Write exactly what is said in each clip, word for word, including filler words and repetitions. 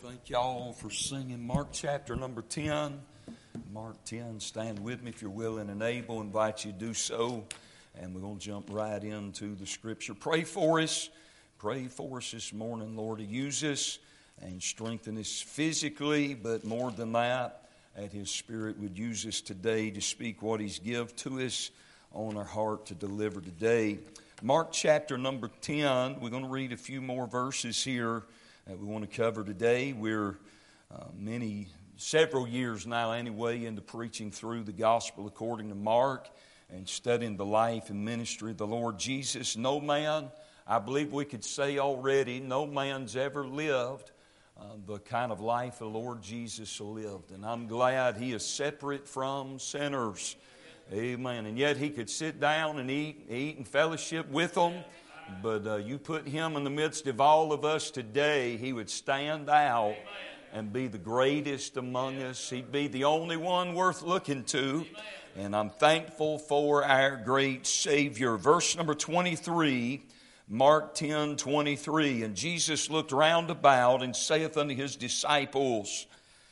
Thank y'all for singing Mark chapter number ten. Mark ten, stand with me if you're willing and able. I invite you to do so. And we're going to jump right into the Scripture. Pray for us. Pray for us this morning, Lord, to use us and strengthen us physically. But more than that, that His Spirit would use us today to speak what He's given to us on our heart to deliver today. Mark chapter number ten. We're going to read a few more verses here that we want to cover today. We're uh, many, several years now anyway into preaching through the gospel according to Mark and studying the life and ministry of the Lord Jesus. No man, I believe we could say already, no man's ever lived uh, the kind of life the Lord Jesus lived. And I'm glad He is separate from sinners. Amen. And yet He could sit down and eat, eat and fellowship with them. But uh, you put Him in the midst of all of us today, He would stand out and be the greatest among us. He'd be the only one worth looking to. And I'm thankful for our great Savior. Verse number twenty-three, Mark ten twenty-three. And Jesus looked round about and saith unto His disciples,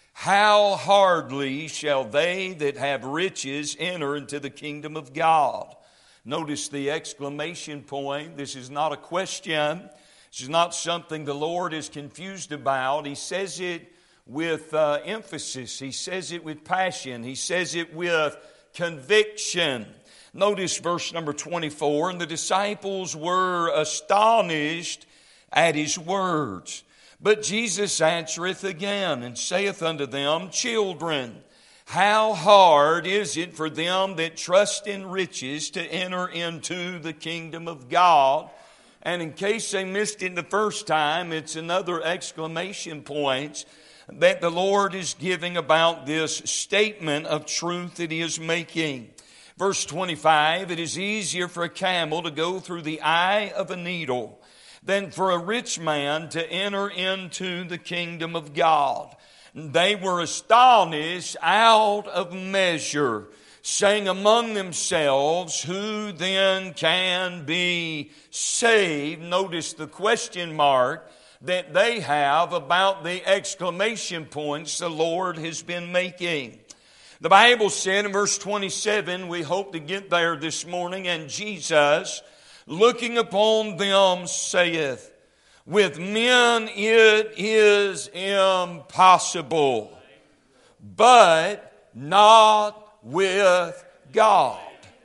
How hardly shall they that have riches enter into the kingdom of God? Notice the exclamation point. This is not a question. This is not something the Lord is confused about. He says it with uh, emphasis. He says it with passion. He says it with conviction. Notice verse number twenty-four. And the disciples were astonished at His words. But Jesus answereth again and saith unto them, Children, how hard is it for them that trust in riches to enter into the kingdom of God? And in case they missed it the first time, it's another exclamation point that the Lord is giving about this statement of truth that He is making. Verse twenty-five, it is easier for a camel to go through the eye of a needle than for a rich man to enter into the kingdom of God. They were astonished out of measure, saying among themselves, Who then can be saved? Notice the question mark that they have about the exclamation points the Lord has been making. The Bible said in verse twenty-seven, we hope to get there this morning, and Jesus, looking upon them, saith, With men it is impossible, but not with God.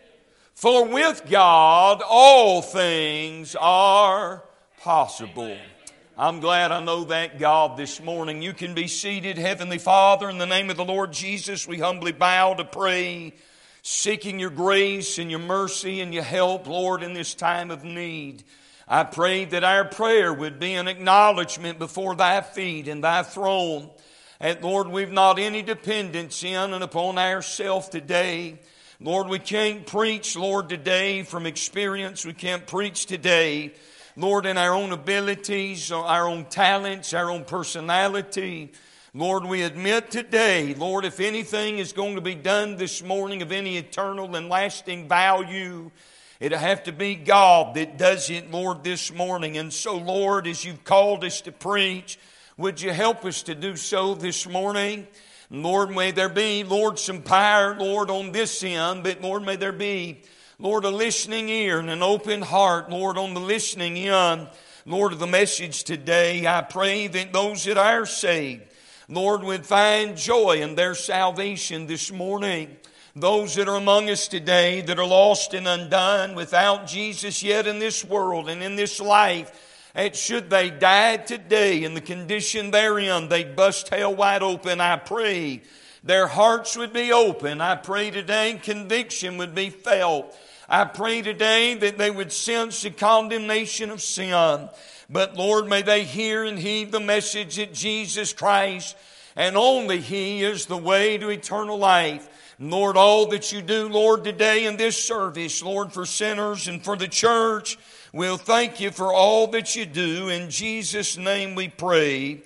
For with God all things are possible. I'm glad I know that God this morning. You can be seated. Heavenly Father, in the name of the Lord Jesus, we humbly bow to pray, seeking your grace and your mercy and your help, Lord, in this time of need. I pray that our prayer would be an acknowledgement before Thy feet and Thy throne. And Lord, we've not any dependence in and upon ourselves today. Lord, we can't preach, Lord, today from experience. We can't preach today, Lord, in our own abilities, our own talents, our own personality. Lord, we admit today, Lord, if anything is going to be done this morning of any eternal and lasting value, it'll have to be God that does it, Lord, this morning. And so, Lord, as You've called us to preach, would You help us to do so this morning? Lord, may there be, Lord, some power, Lord, on this end, but Lord, may there be, Lord, a listening ear and an open heart, Lord, on the listening end, Lord, of the message today. I pray that those that are saved, Lord, would find joy in their salvation this morning. Those that are among us today that are lost and undone without Jesus yet in this world and in this life, and should they die today in the condition they're in, they'd bust hell wide open. I pray their hearts would be open. I pray today conviction would be felt. I pray today that they would sense the condemnation of sin. But Lord, may they hear and heed the message that Jesus Christ and only He is the way to eternal life. Lord, all that You do, Lord, today in this service, Lord, for sinners and for the church, we'll thank You for all that You do. In Jesus' name we pray.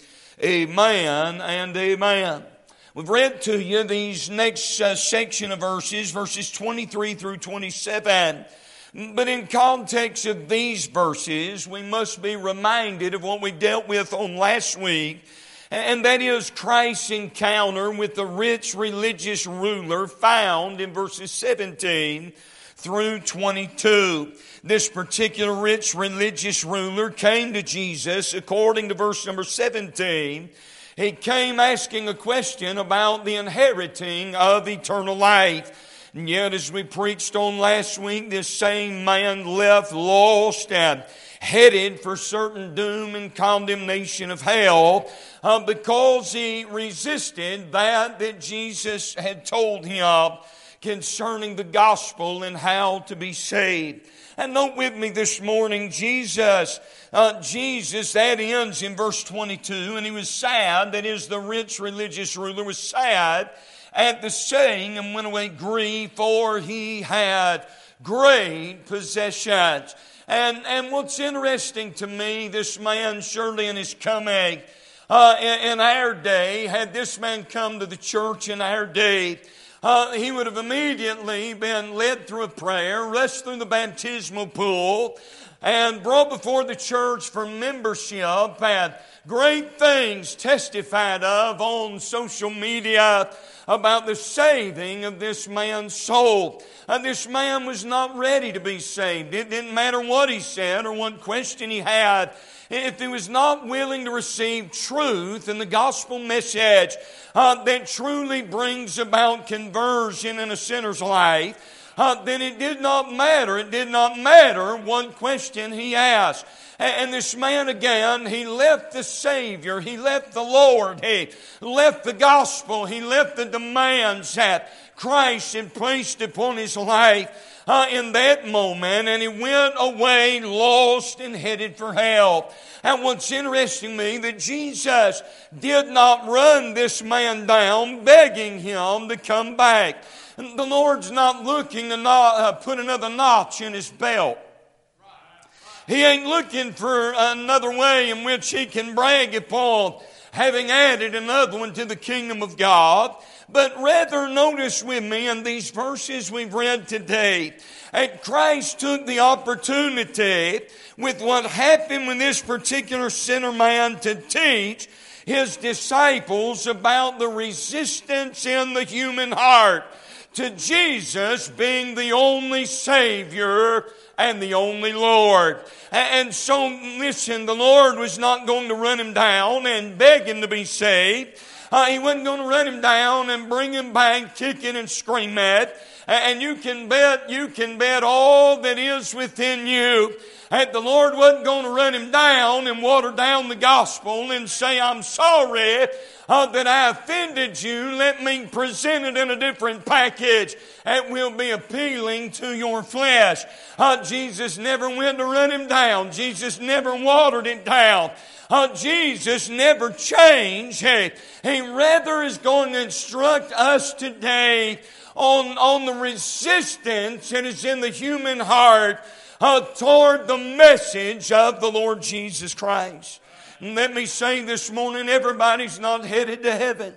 Amen and amen. We've read to you these next uh, section of verses, verses twenty-three through twenty-seven. But in context of these verses, we must be reminded of what we dealt with on last week. And that is Christ's encounter with the rich religious ruler found in verses seventeen through twenty-two. This particular rich religious ruler came to Jesus, according to verse number seventeen. He came asking a question about the inheriting of eternal life. And yet, as we preached on last week, this same man left lost and headed for certain doom and condemnation of hell uh, because he resisted that that Jesus had told him concerning the gospel and how to be saved. And note with me this morning, Jesus, uh, Jesus, that ends in verse twenty-two, and he was sad, that is, the rich religious ruler was sad at the saying and went away grieved, for he had great possessions. And, and what's interesting to me, this man, surely in his coming uh, in, in our day, had this man come to the church in our day, Uh, he would have immediately been led through a prayer, rushed through the baptismal pool, and brought before the church for membership, and great things testified of on social media about the saving of this man's soul. And this man was not ready to be saved. It didn't matter what he said or what question he had. If he was not willing to receive truth and the gospel message uh, that truly brings about conversion in a sinner's life, uh, then it did not matter. It did not matter what question he asked. And this man again, he left the Savior, he left the Lord, he left the gospel, he left the demands that Christ had placed upon his life uh, in that moment, and he went away lost and headed for hell. And what's interesting to me, that Jesus did not run this man down begging him to come back. The Lord's not looking to not, uh, put another notch in his belt. He ain't looking for another way in which he can brag upon having added another one to the kingdom of God. But rather, notice with me in these verses we've read today, that Christ took the opportunity with what happened with this particular sinner man to teach his disciples about the resistance in the human heart to Jesus being the only Savior and the only Lord. And so, listen, the Lord was not going to run him down and beg him to be saved. Uh, he wasn't going to run him down and bring him back kicking and screaming. And you can bet, you can bet all that is within you that the Lord wasn't going to run him down and water down the gospel and say, I'm sorry uh, that I offended you. Let me present it in a different package that will be appealing to your flesh. Uh, Jesus never went to run him down. Jesus never watered it down. Uh, Jesus never changed. He, he rather is going to instruct us today on, on the resistance that is in the human heart uh, toward the message of the Lord Jesus Christ. And let me say this morning, everybody's not headed to heaven.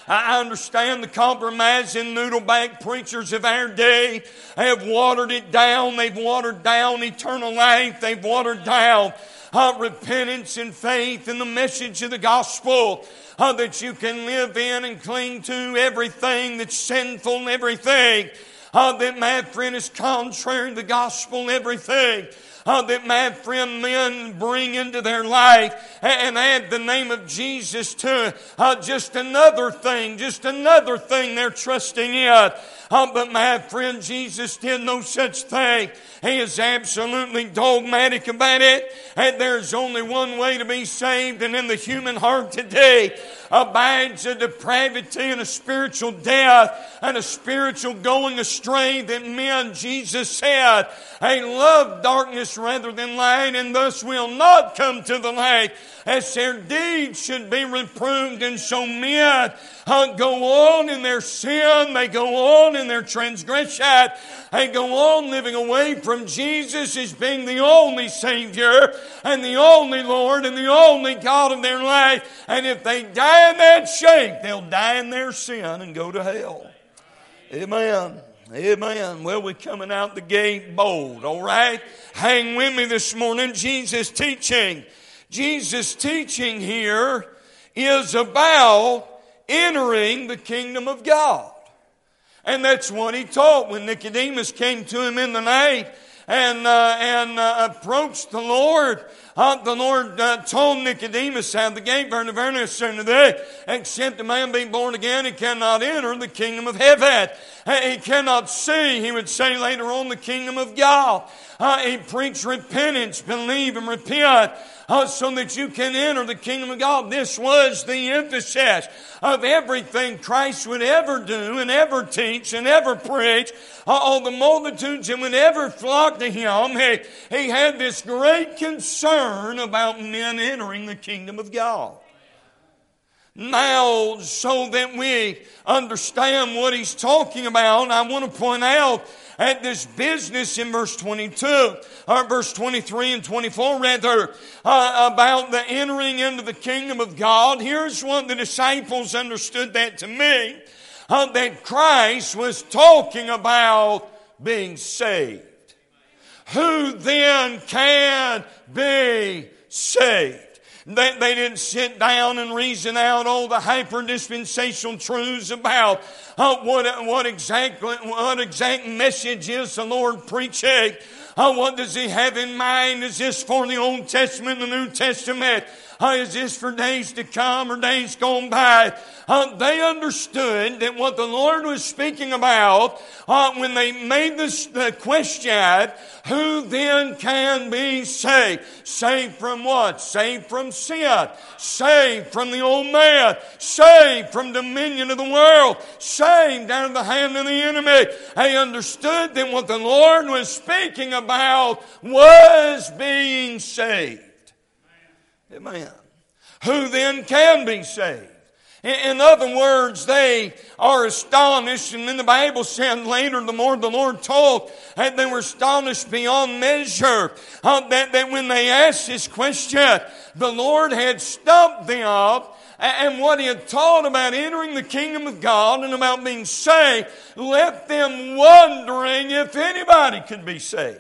I understand the compromising noodleback preachers of our day have watered it down. They've watered down eternal life. They've watered down uh, repentance and faith in the message of the gospel. Uh, that you can live in and cling to everything that's sinful, everything uh, that, my friend, is contrary to the gospel, everything uh, that, my friend, men bring into their life and add the name of Jesus to uh, just another thing, just another thing they're trusting in. Uh, but my friend, Jesus did no such thing. He is absolutely dogmatic about it. And there's only one way to be saved. And in the human heart today abides a depravity and a spiritual death and a spiritual going astray that men, Jesus said, they love darkness rather than light, and thus will not come to the light, as their deeds should be reproved. And so men uh, go on in their sin, they go on in their transgression, they go on living away from Jesus as being the only Savior and the only Lord and the only God of their life. And if they die in that shape, they'll die in their sin and go to hell. Amen. Amen. Well, we're coming out the gate bold, all right? Hang with me this morning. Jesus teaching. Jesus teaching here is about entering the kingdom of God. And that's what he taught when Nicodemus came to him in the night and uh, and uh, approached the Lord. Uh, the Lord uh, told Nicodemus out of the gate, "Verily, verily, I say unto thee, except a man be born again, he cannot enter the kingdom of heaven." Uh, he cannot see, he would say later on, the kingdom of God. Uh, he preached repentance, believe and repent, uh, so that you can enter the kingdom of God. This was the emphasis of everything Christ would ever do and ever teach and ever preach. Uh, all the multitudes that would ever flock to him, he, he had this great concern about men entering the kingdom of God. Now, so that we understand what he's talking about, I want to point out at this business in verse twenty-two, or verse twenty-three and twenty-four rather, uh, about the entering into the kingdom of God. Here's what the disciples understood that to me, uh, that Christ was talking about being saved. Who then can be saved? They, they didn't sit down and reason out all the hyper-dispensational truths about uh, what, what, exactly, what exact message is the Lord preaching. Uh, what does he have in mind? Is this for the Old Testament and the New Testament? Uh, is this for days to come or days gone by? Uh, they understood that what the Lord was speaking about uh, when they made this the question, who then can be saved? Saved from what? Saved from sin. Saved from the old man. Saved from dominion of the world. Saved out of the hand of the enemy. They understood that what the Lord was speaking about was being saved. Amen. Who then can be saved? In other words, they are astonished, and then the Bible said later, the more the Lord taught, that they were astonished beyond measure, uh, that, that when they asked this question, the Lord had stumped them, and what he had taught about entering the kingdom of God and about being saved left them wondering if anybody could be saved.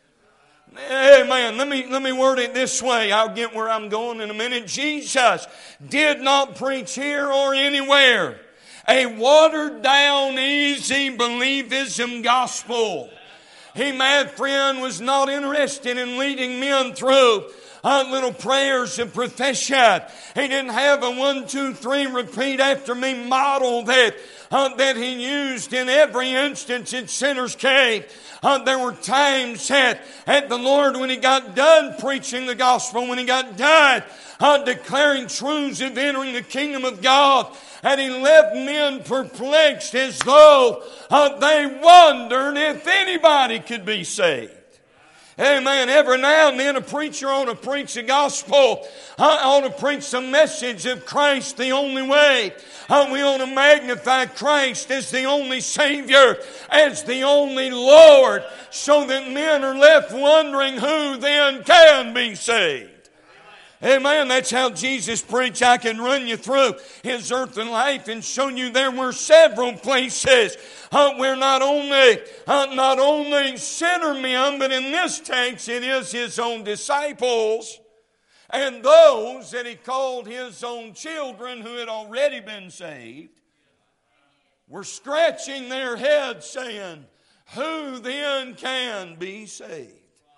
Amen. Let me, let me word it this way. I'll get where I'm going in a minute. Jesus did not preach here or anywhere a watered down, easy believism gospel. He, my friend, was not interested in leading men through uh, little prayers of profession. He didn't have a one, two, three, repeat after me model that, uh, that he used in every instance at Sinner's Cave. Uh, there were times that at the Lord, when he got done preaching the gospel, when he got done uh, declaring truths of entering the kingdom of God, and he left men perplexed as though uh, they wondered if anybody could be saved. Amen. Every now and then a preacher ought to preach the gospel. I ought to preach the message of Christ the only way. Uh, we ought to magnify Christ as the only Savior, as the only Lord, so that men are left wondering who then can be saved. Amen. That's how Jesus preached. I can run you through his earthly life and show you there were several places uh, where not only uh, not only sinner men, but in this text it is his own disciples and those that he called his own children who had already been saved were scratching their heads saying, who then can be saved?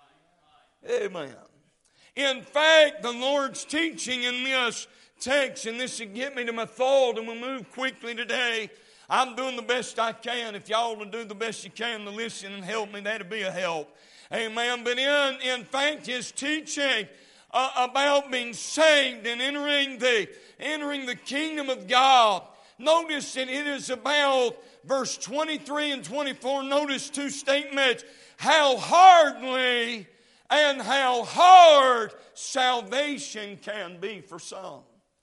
Amen. In fact, the Lord's teaching in this text, and this will get me to my thought, and we'll move quickly today. I'm doing the best I can. If y'all will do the best you can to listen and help me, that'll be a help. Amen. But in, in fact, his teaching uh, about being saved and entering the, entering the kingdom of God, notice that it is about verse twenty-three and twenty-four. Notice two statements. How hardly and how hard salvation can be for some.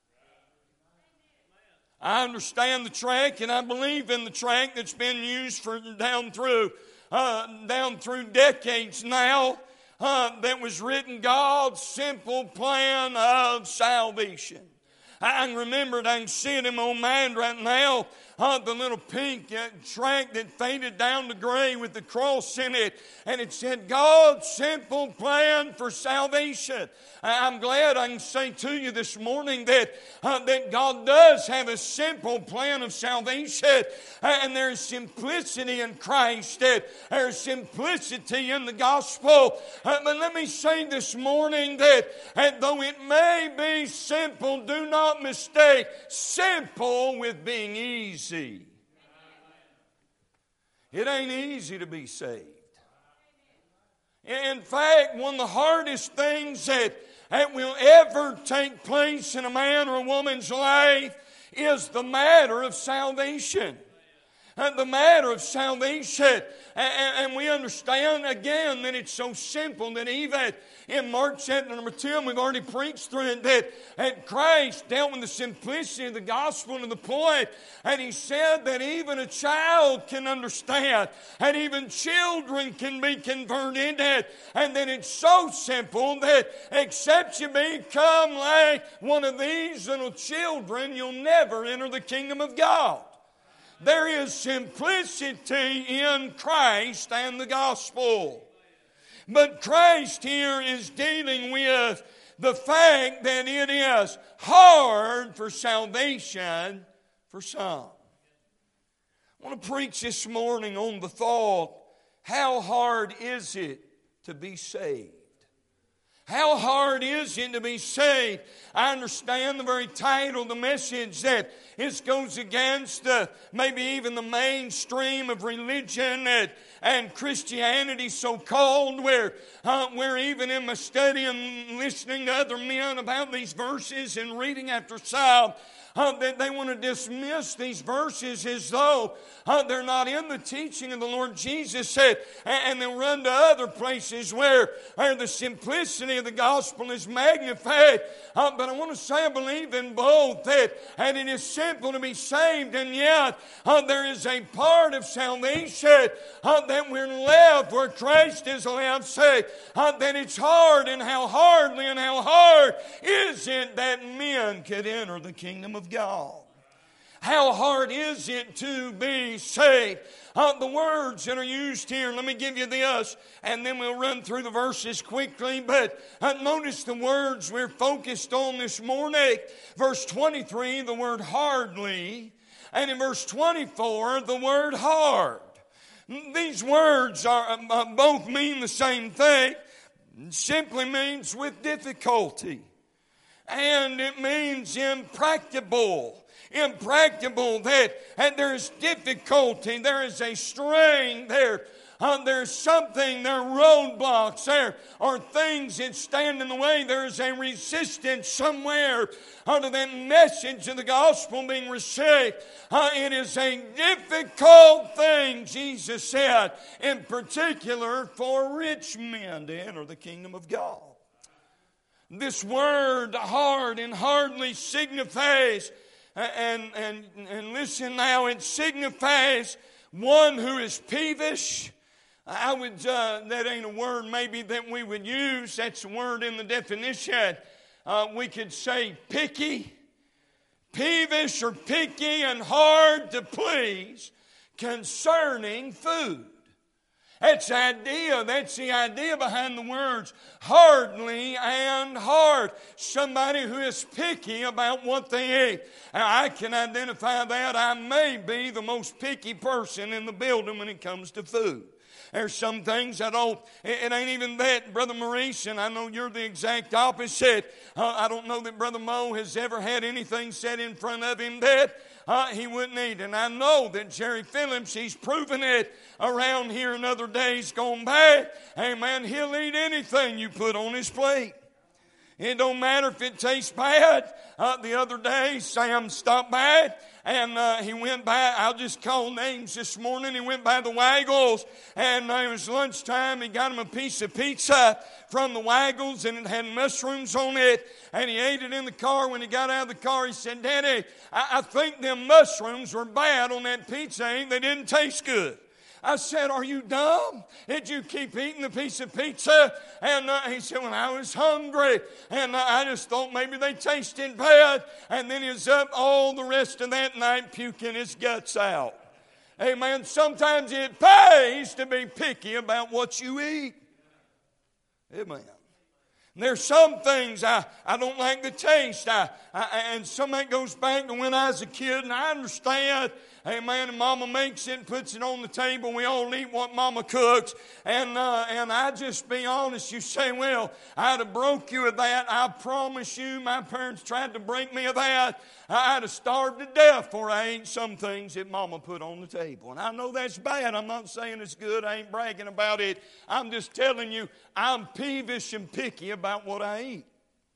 I understand the track, and I believe in the track that's been used for down through uh, down through decades now. Uh, that was written, God's simple plan of salvation. I can remember it. I can see it in my own mind right now. Uh, the little pink uh, track that faded down to gray with the cross in it. And it said, God's simple plan for salvation. I'm glad I can say to you this morning that, uh, that God does have a simple plan of salvation. And there's simplicity in Christ. That there's simplicity in the gospel. Uh, but let me say this morning that uh, though it may be simple, do not mistake simple with being easy. It ain't easy to be saved. In fact, one of the hardest things that, that will ever take place in a man or a woman's life is the matter of salvation. And the matter of salvation. And, and we understand again that it's so simple that even in Mark chapter number ten, we've already preached through it, that, that Christ dealt with the simplicity of the gospel to the point, and He said that even a child can understand, and even children can be converted, and, and that it's so simple that except you become like one of these little children, you'll never enter the kingdom of God. There is simplicity in Christ and the gospel. But Christ here is dealing with the fact that it is hard for salvation for some. I want to preach this morning on the thought, how hard is it to be saved? How hard is it to be saved? I understand the very title of the message that it goes against the, maybe even the mainstream of religion and, and Christianity so-called, where, uh, where even in my study and listening to other men about these verses and reading after some, Uh, that they want to dismiss these verses as though uh, they're not in the teaching of the Lord Jesus said, and, and they'll run to other places where, where the simplicity of the gospel is magnified. Uh, but I want to say I believe in both, that and it is simple to be saved, and yet uh, there is a part of salvation uh, that we're left where Christ is allowed saved. Uh, that it's hard, and how hardly and how hard is it that men could enter the kingdom of God. How hard is it to be saved? Uh, the words that are used here, let me give you this, and then we'll run through the verses quickly. But uh, notice the words we're focused on this morning. Verse twenty-three, the word hardly, and in verse twenty-four, the word hard. These words are uh, both mean the same thing. It simply means with difficulty. And it means impracticable. Impracticable, that and there is difficulty, there is a strain there. Uh, there's something, there are roadblocks, there are things that stand in the way. There is a resistance somewhere under that message of the gospel being received. Uh, it is a difficult thing, Jesus said, in particular for rich men to enter the kingdom of God. This word hard and hardly signifies, and, and, and listen now, it signifies one who is peevish. I would, uh, that ain't a word maybe that we would use. That's a word in the definition. Uh, we could say picky, peevish or picky and hard to please concerning food. That's the idea. That's the idea behind the words hardly and hard. Somebody who is picky about what they eat. Now, I can identify that. I may be the most picky person in the building when it comes to food. There's some things I don't, it ain't even that, Brother Maurice, and I know you're the exact opposite. Uh, I don't know that Brother Mo has ever had anything said in front of him that uh, he wouldn't eat. And I know that Jerry Phillips, he's proven it around here in other days gone by. Hey man, he'll eat anything you put on his plate. It don't matter if it tastes bad. Uh, the other day, Sam stopped by and uh, he went by, I'll just call names this morning. He went by the Waggles, and uh, it was lunchtime. He got him a piece of pizza from the Waggles, and it had mushrooms on it. And he ate it in the car. When he got out of the car, he said, Daddy, I, I think them mushrooms were bad on that pizza. They didn't taste good. I said, are you dumb? Did you keep eating the piece of pizza? And uh, he said, when I was hungry. And uh, I just thought maybe they tasted bad. And then he was up all the rest of that night puking his guts out. Amen. Sometimes it pays to be picky about what you eat. Amen. There's some things I, I don't like the taste. I, I, and some of that goes back to when I was a kid, and I understand. Amen. And Mama makes it and puts it on the table. We all eat what Mama cooks. And uh, and I just be honest. You say, well, I'd have broke you of that. I promise you, my parents tried to break me of that. I'd have starved to death before I ate some things that Mama put on the table. And I know that's bad. I'm not saying it's good. I ain't bragging about it. I'm just telling you, I'm peevish and picky about what I eat.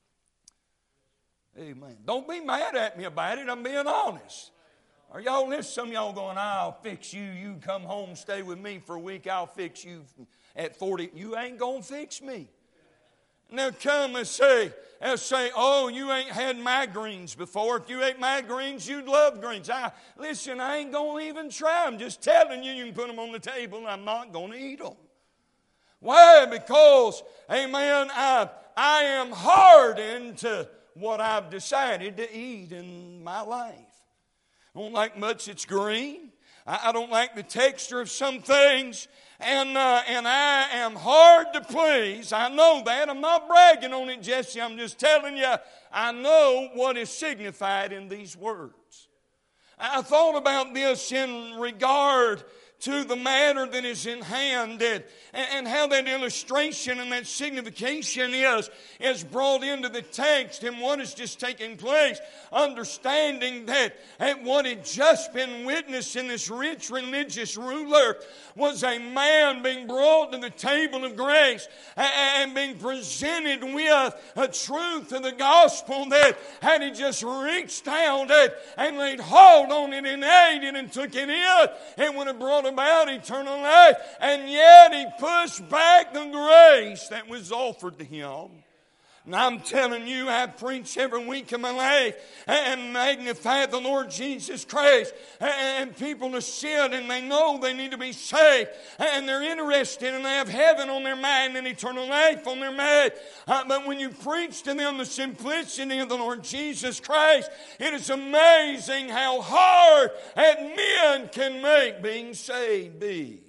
Amen. Don't be mad at me about it. I'm being honest. Are y'all listening? Some of y'all going, I'll fix you. You come home, stay with me for a week. I'll fix you at forty. You ain't going to fix me. Now come and say, and say, oh, you ain't had migraines before. If you ate migraines, you'd love greens. I, listen, I ain't going to even try. I'm just telling you, you can put them on the table, and I'm not going to eat them. Why? Because, amen, I, I am hardened to what I've decided to eat in my life. I don't like much that's green. I, I don't like the texture of some things. And uh, and I am hard to please. I know that. I'm not bragging on it, Jesse. I'm just telling you, I know what is signified in these words. I thought about this in regard to the matter that is in hand, and, and how that illustration and that signification is, is brought into the text and what is just taking place. Understanding that and what had just been witnessed in this rich religious ruler was a man being brought to the table of grace and being presented with a truth of the gospel that had he just reached out and laid hold on it and ate it and took it in, it would have brought about eternal life. And yet he pushed back the grace that was offered to him. And I'm telling you, I preach every week of my life and magnify the Lord Jesus Christ. And people are sit and they know they need to be saved. And they're interested and they have heaven on their mind and eternal life on their mind. Uh, but when you preach to them the simplicity of the Lord Jesus Christ, it is amazing how hard that men can make being saved be.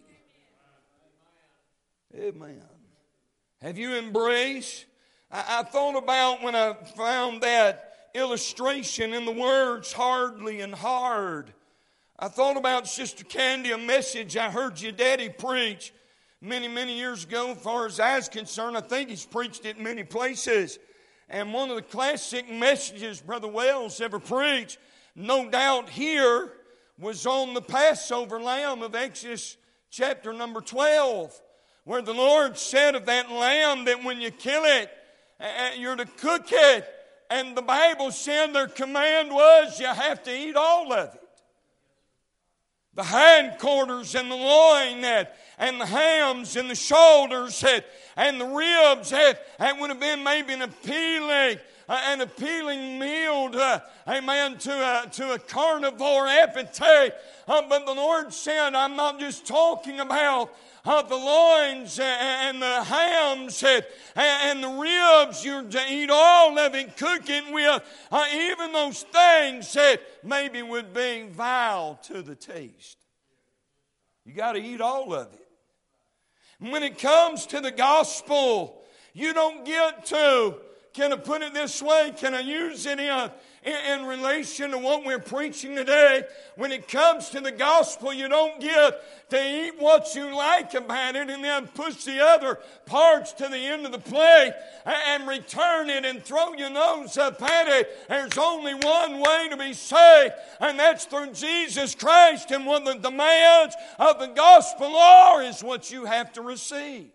Amen. Have you embraced? I thought about when I found that illustration in the words hardly and hard. I thought about Sister Candy, a message I heard your daddy preach many, many years ago. As far as I was concerned, I think he's preached it in many places. And one of the classic messages Brother Wells ever preached, no doubt here, was on the Passover lamb of Exodus chapter number twelve, where the Lord said of that lamb that when you kill it, you're to cook it. And the Bible said their command was you have to eat all of it. The hindquarters and the loin and the hams and the shoulders and the ribs, that would have been maybe an appealing, an appealing meal to, amen, to a, to a carnivore appetite. Uh, but the Lord said, I'm not just talking about Uh, the loins and the hams and, and the ribs, you're to eat all of it, cook it with, uh, even those things that maybe would be vile to the taste. You got to eat all of it. When it comes to the gospel, you don't get to, can I put it this way, can I use it in In, in relation to what we're preaching today? When it comes to the gospel, you don't get to eat what you like about it and then push the other parts to the end of the plate and return it and throw your nose up at it. There's only one way to be saved, and that's through Jesus Christ. And what the demands of the gospel are is what you have to receive.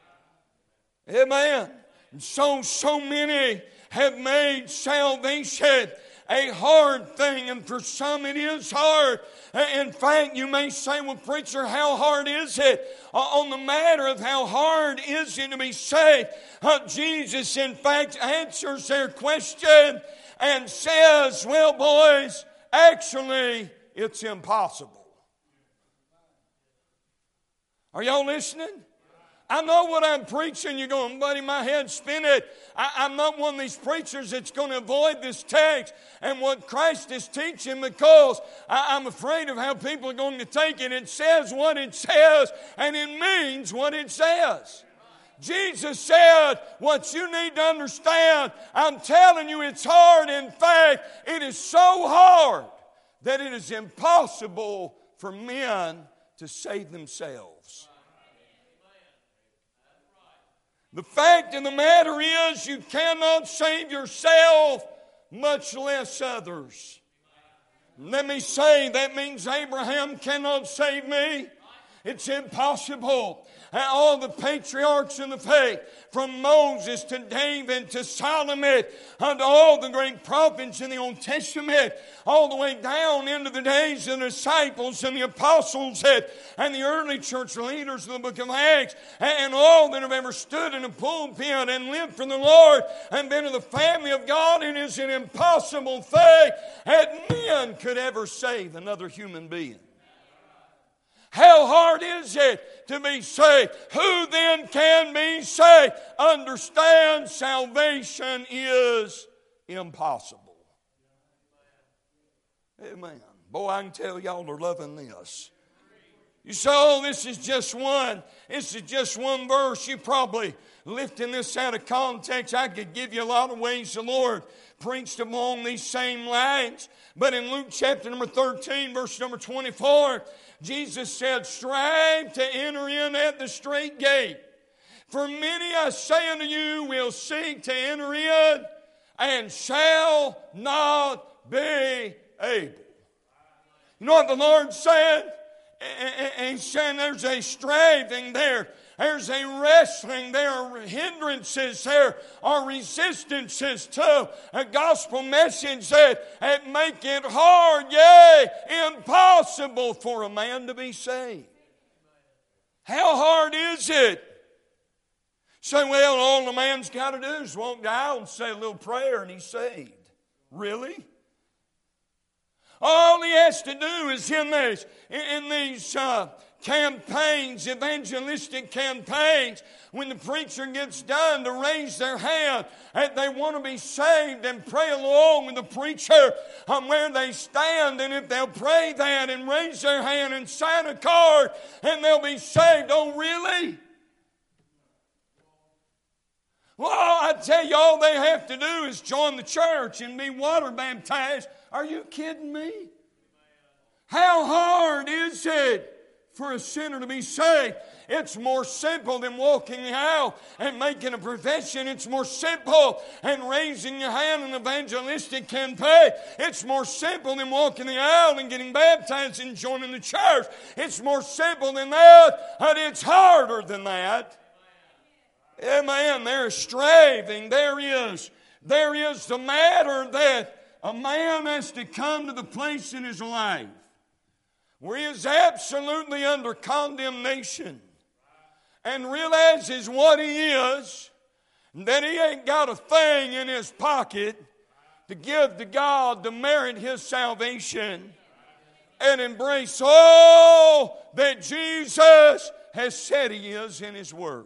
Amen. And so, so many have made salvation a hard thing, and for some it is hard. In fact, you may say, well, preacher, how hard is it? Uh, on the matter of how hard is it to be saved, uh, Jesus, in fact, answers their question and says, well, boys, actually, it's impossible. Are y'all listening? I know what I'm preaching. You're going, buddy, my head's spinning. I, I'm not one of these preachers that's going to avoid this text and what Christ is teaching, because I, I'm afraid of how people are going to take it. It says what it says, and it means what it says. Jesus said, what you need to understand, I'm telling you, it's hard. In fact, it is so hard that it is impossible for men to save themselves. The fact of the matter is, you cannot save yourself, much less others. Let me say, that means Abraham cannot save me. It's impossible. All the patriarchs in the faith, from Moses to David to Solomon, and all the great prophets in the Old Testament, all the way down into the days of the disciples and the apostles and the early church leaders of the book of Acts, and all that have ever stood in a pulpit and lived for the Lord and been in the family of God, it is an impossible thing that men could ever save another human being. How hard is it to be saved? Who then can be saved? Understand, salvation is impossible. Amen. Boy, I can tell y'all are loving this. You say, oh, this is just one. This is just one verse. You probably lifting this out of context. I could give you a lot of ways the Lord preached along these same lines. But in Luke chapter number thirteen, verse number twenty-four, Jesus said, strive to enter in at the strait gate. For many, I say unto you, will seek to enter in and shall not be able. You know what the Lord said? He's saying there's a striving there. There's a wrestling. There are hindrances. There are resistances to a gospel message that, that make it hard, yea, impossible for a man to be saved. How hard is it? Say, well, all the man's got to do is walk down and say a little prayer and he's saved. Really? All he has to do is in these, in these uh, campaigns, evangelistic campaigns, when the preacher gets done, to raise their hand and they want to be saved and pray along with the preacher on where they stand. And if they'll pray that and raise their hand and sign a card, and they'll be saved. Oh, really? Well, I tell you, all they have to do is join the church and be water baptized. Are you kidding me? How hard is it for a sinner to be saved? It's more simple than walking the aisle and making a profession. It's more simple than raising your hand in an evangelistic campaign. It's more simple than walking the aisle and getting baptized and joining the church. It's more simple than that, but it's harder than that. Amen. There's striving. There is. There is the matter that a man has to come to the place in his life where he is absolutely under condemnation and realizes what he is, that he ain't got a thing in his pocket to give to God to merit his salvation, and embrace all that Jesus has said he is in his word.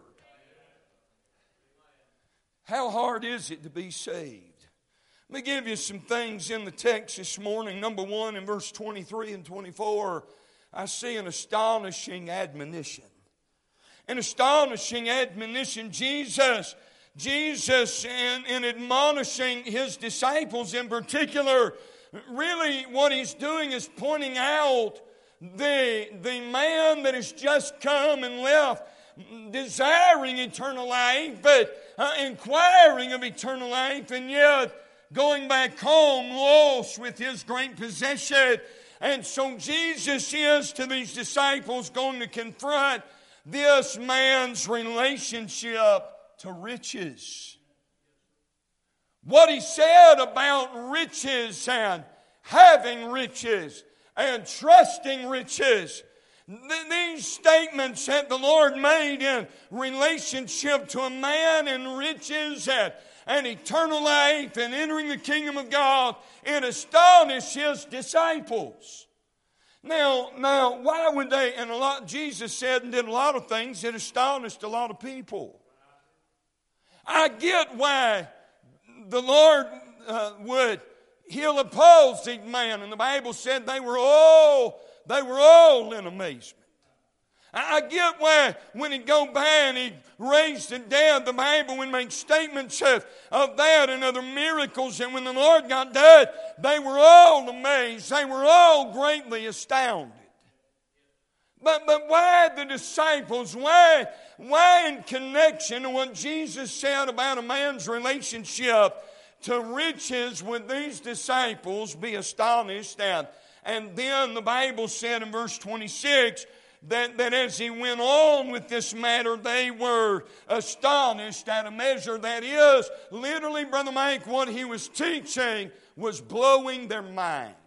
How hard is it to be saved? Let me give you some things in the text this morning. Number one, in verse twenty-three and twenty-four, I see an astonishing admonition. An astonishing admonition. Jesus, Jesus in, in admonishing his disciples in particular, really what he's doing is pointing out the, the man that has just come and left desiring eternal life, but uh, inquiring of eternal life, and yet going back home lost with his great possession. And so Jesus is to these disciples going to confront this man's relationship to riches. What he said about riches and having riches and trusting riches. These statements that the Lord made in relationship to a man and riches and, and eternal life and entering the kingdom of God, it astonished his disciples. Now, now, why would they? And a lot, Jesus said and did a lot of things that astonished a lot of people. I get why the Lord uh, would heal a palsied man, and the Bible said they were all they were all in amazement. I get why when he'd go by and he raised the dead, the Bible would make statements of, of that and other miracles. And when the Lord got done, they were all amazed. They were all greatly astounded. But, but why the disciples? Why, why in connection to what Jesus said about a man's relationship to riches would these disciples be astonished at? And then the Bible said in verse twenty-six, That, that as he went on with this matter, they were astonished at a measure. That is, literally, Brother Mike, what he was teaching was blowing their mind.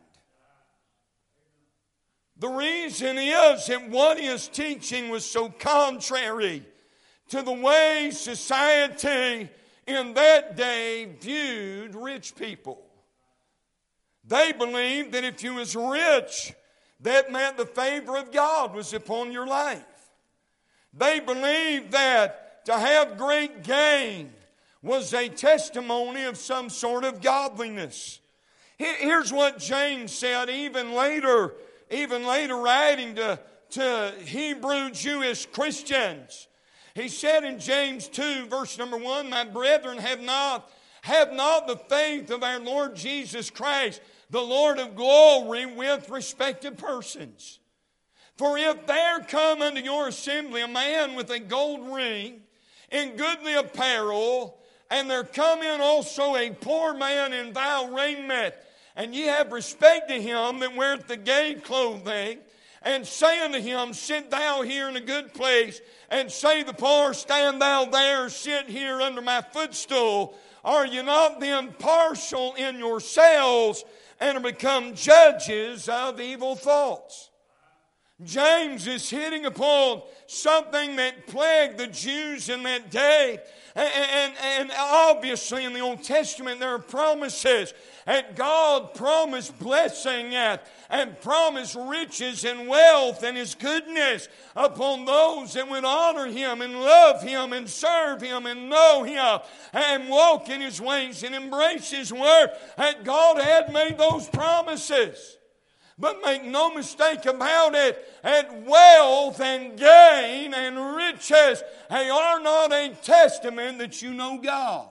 The reason is that what his teaching was so contrary to the way society in that day viewed rich people. They believed that if you was rich, that meant the favor of God was upon your life. They believed that to have great gain was a testimony of some sort of godliness. Here's what James said even later, even later writing to, to Hebrew Jewish Christians. He said in James two, verse number one, My brethren, have not, have not the faith of our Lord Jesus Christ, the Lord of glory, with respected persons. For if there come unto your assembly a man with a gold ring, in goodly apparel, and there come in also a poor man in vile raiment, and ye have respect to him that weareth the gay clothing, and say unto him, Sit thou here in a good place, and say the poor, Stand thou there, sit here under my footstool, are ye not then partial in yourselves, and are become judges of evil thoughts? James is hitting upon something that plagued the Jews in that day. And, and, and obviously in the Old Testament there are promises. And God promised blessing and, and promised riches and wealth and His goodness upon those that would honor Him and love Him and serve Him and know Him and walk in His ways and embrace His word. And God had made those promises. But make no mistake about it, and wealth and gain and riches, they are not a testament that you know God.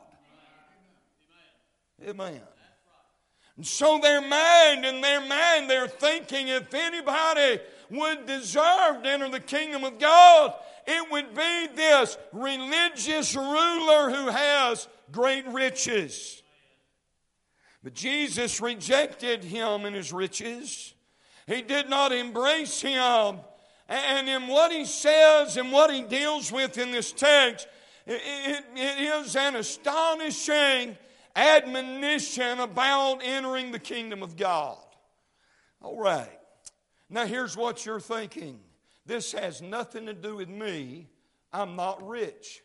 Amen. And so their mind, in their mind, they're thinking if anybody would deserve to enter the kingdom of God, it would be this religious ruler who has great riches. But Jesus rejected him and his riches. He did not embrace him. And in what he says and what he deals with in this text, it, it, it is an astonishing admonition about entering the kingdom of God. All right. Now here's what you're thinking. This has nothing to do with me. I'm not rich.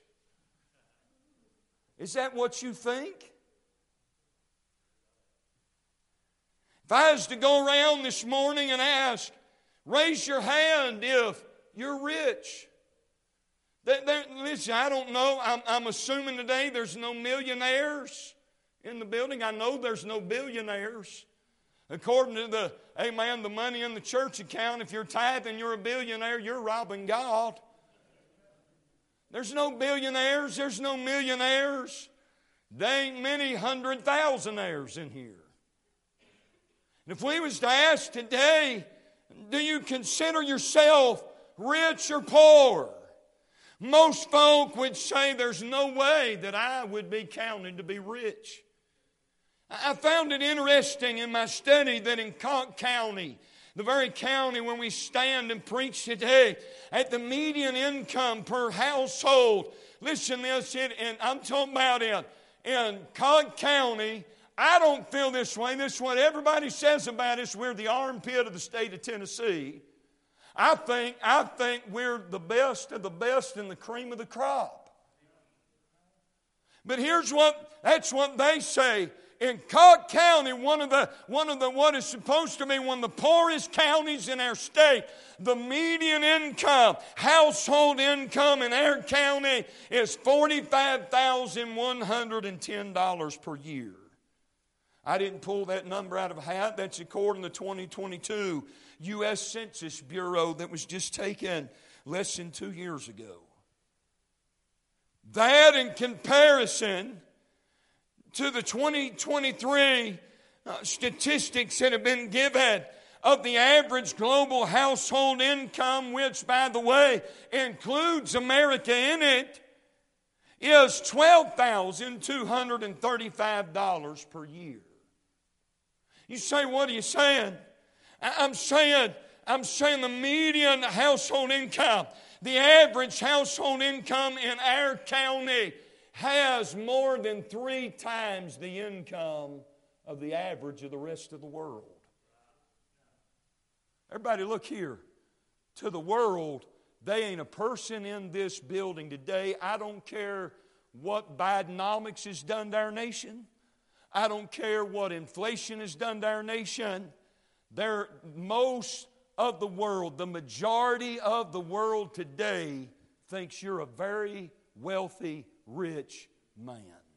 Is that what you think? If I was to go around this morning and ask, raise your hand if you're rich. There, there, listen, I don't know. I'm, I'm assuming today there's no millionaires in the building. I know there's no billionaires. According to the, amen, the money in the church account, if you're tithing, you're a billionaire, you're robbing God. There's no billionaires. There's no millionaires. There ain't many hundred thousandaires in here. And if we was to ask today, do you consider yourself rich or poor? Most folk would say there's no way that I would be counted to be rich. I found it interesting in my study that in Conk County, the very county where we stand and preach today, at the median income per household, listen to this, it, and I'm talking about in, in Conk County, I don't feel this way. This is what everybody says about us. We're the armpit of the state of Tennessee. I think, I think we're the best of the best and the cream of the crop. But here's what, that's what they say. In Cobb County, one of the one of the what is supposed to be one of the poorest counties in our state, the median income, household income in our county is forty-five thousand one hundred ten dollars per year. I didn't pull that number out of a hat. That's according to twenty twenty-two U S Census Bureau that was just taken less than two years ago. That in comparison to the twenty twenty-three uh, statistics that have been given of the average global household income, which, by the way, includes America in it, is twelve thousand two hundred thirty-five dollars per year. You say, what are you saying? I'm saying, I'm saying the median household income, the average household income in our county has more than three times the income of the average of the rest of the world. Everybody look here. To the world, they ain't a person in this building today. I don't care what Bidenomics has done to our nation. I don't care what inflation has done to our nation. There, most of the world, the majority of the world today thinks you're a very wealthy, rich man.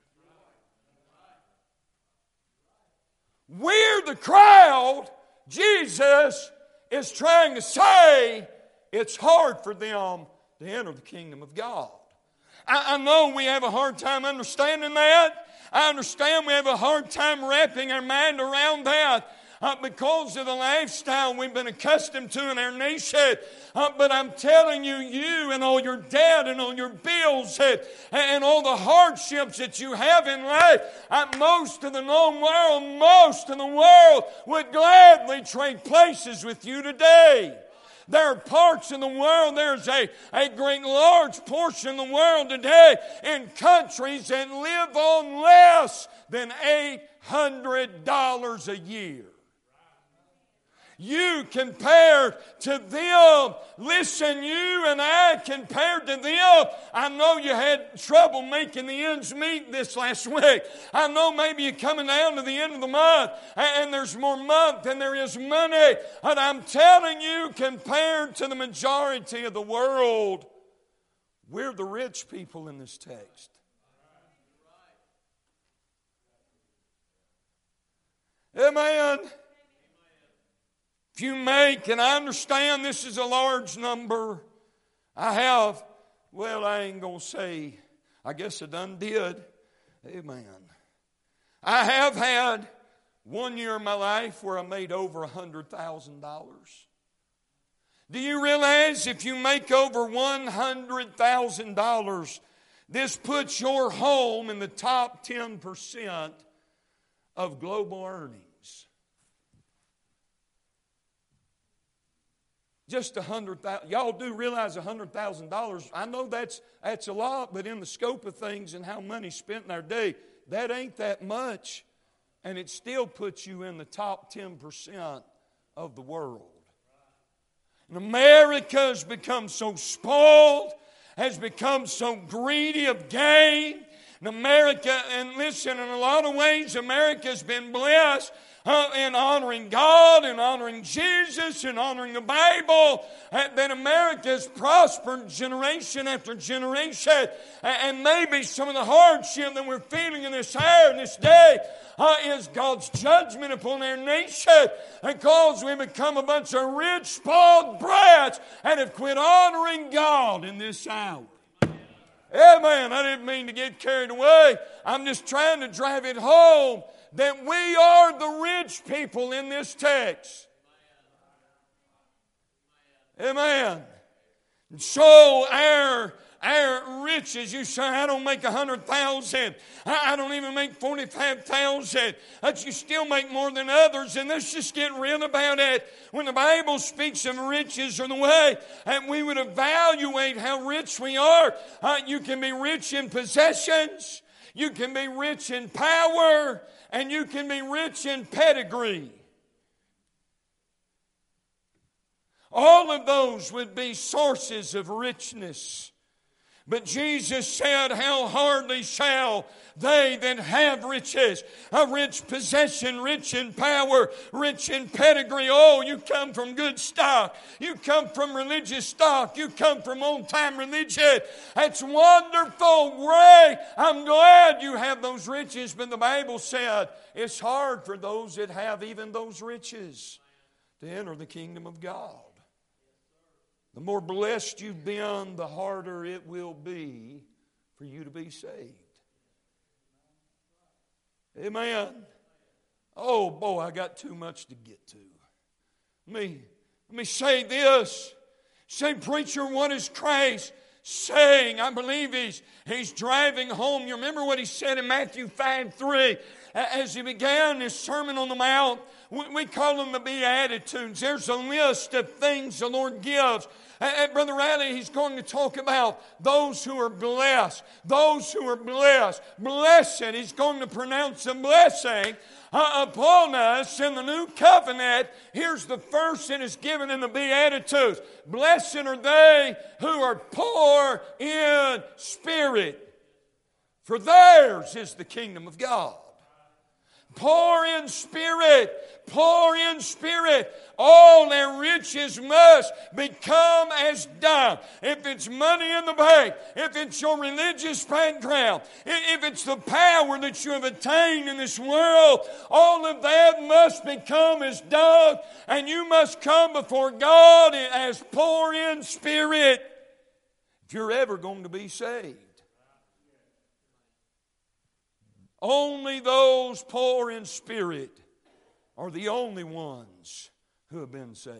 We're the crowd. Jesus is trying to say it's hard for them to enter the kingdom of God. I, I know we have a hard time understanding that. I understand we have a hard time wrapping our mind around that. Uh, because of the lifestyle we've been accustomed to in our nation. Uh, but I'm telling you, you and all your debt and all your bills and, and all the hardships that you have in life, uh, most of the known world, most of the world would gladly trade places with you today. There are parts in the world, there's a, a great large portion of the world today in countries that live on less than eight hundred dollars a year. You compared to them, listen, you and I compared to them. I know you had trouble making the ends meet this last week. I know maybe you're coming down to the end of the month and there's more month than there is money. But I'm telling you, compared to the majority of the world, we're the rich people in this text. Amen. If you make, and I understand this is a large number, I have, well, I ain't going to say, I guess I done did. Amen. I have had one year of my life where I made over one hundred thousand dollars. Do you realize if you make over one hundred thousand dollars, this puts your home in the top ten percent of global earnings? Just a hundred thousand. Y'all do realize a hundred thousand dollars. I know that's that's a lot, but in the scope of things and how money's spent in our day, that ain't that much, and it still puts you in the top ten percent of the world. And America has become so spoiled, has become so greedy of gain. And America, and listen, in a lot of ways, America has been blessed Uh, in honoring God and honoring Jesus and honoring the Bible, uh, that America has prospered generation after generation. Uh, and maybe some of the hardship that we're feeling in this hour, in this day, uh, is God's judgment upon our nation because we become a bunch of rich, spoiled brats and have quit honoring God in this hour. Amen. I didn't mean to get carried away. I'm just trying to drive it home that we are the rich people in this text. Amen. And so our, our riches, you say, I don't make a hundred thousand. I, I don't even make forty-five thousand. But you still make more than others. And let's just get real about it. When the Bible speaks of riches or the way and we would evaluate how rich we are, uh, you can be rich in possessions. You can be rich in power. And you can be rich in pedigree. All of those would be sources of richness. But Jesus said, how hardly shall they that have riches, a rich possession, rich in power, rich in pedigree. Oh, you come from good stock. You come from religious stock. You come from old-time religion. That's wonderful, great. I'm glad you have those riches. But the Bible said it's hard for those that have even those riches to enter the kingdom of God. The more blessed you've been, the harder it will be for you to be saved. Amen. Oh, boy, I got too much to get to. Let me, let me say this. Say, preacher, what is Christ saying? I believe he's, he's driving home. You remember what he said in Matthew five three? As he began his Sermon on the Mount, we call them the Beatitudes. There's a list of things the Lord gives. And Brother Riley, he's going to talk about those who are blessed. Those who are blessed. Blessed. He's going to pronounce a blessing upon us in the new covenant. Here's the first that is given in the Beatitudes. Blessed are they who are poor in spirit, for theirs is the kingdom of God. Poor in spirit, poor in spirit. All their riches must become as dung. If it's money in the bank, if it's your religious background, if it's the power that you have attained in this world, all of that must become as dung, and you must come before God as poor in spirit if you're ever going to be saved. Only those poor in spirit are the only ones who have been saved.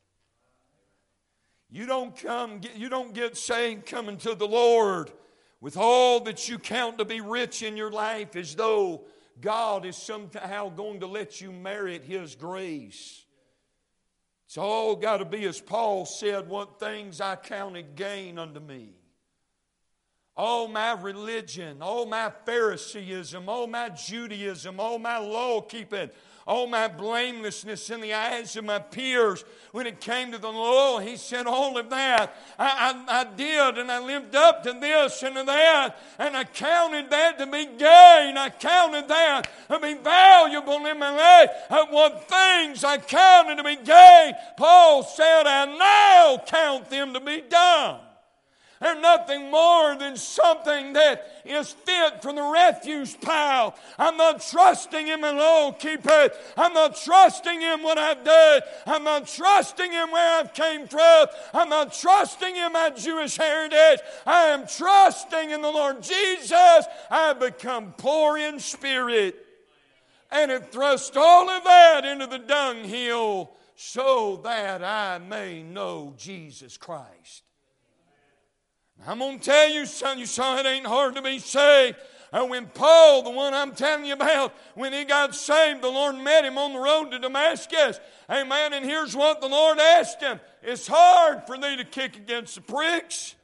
You don't come, you don't get saved coming to the Lord with all that you count to be rich in your life, as though God is somehow going to let you merit His grace. It's all got to be, as Paul said, what things I counted gain unto me. All my religion, all my Phariseeism, all my Judaism, all my law-keeping, all my blamelessness in the eyes of my peers. When it came to the law, he said, all of that I, I, I did, and I lived up to this and to that, and I counted that to be gain. I counted that to be valuable in my life. And what things I counted to be gain, Paul said, I now count them to be dung. They're nothing more than something that is fit for the refuse pile. I'm not trusting in my law keeper. I'm not trusting in what I've done. I'm not trusting in where I've came from. I'm not trusting in my Jewish heritage. I am trusting in the Lord Jesus. I have become poor in spirit and have thrust all of that into the dunghill so that I may know Jesus Christ. I'm going to tell you, son, you saw it ain't hard to be saved. And when Paul, the one I'm telling you about, when he got saved, the Lord met him on the road to Damascus. Amen. And here's what the Lord asked him. It's hard for thee to kick against the pricks.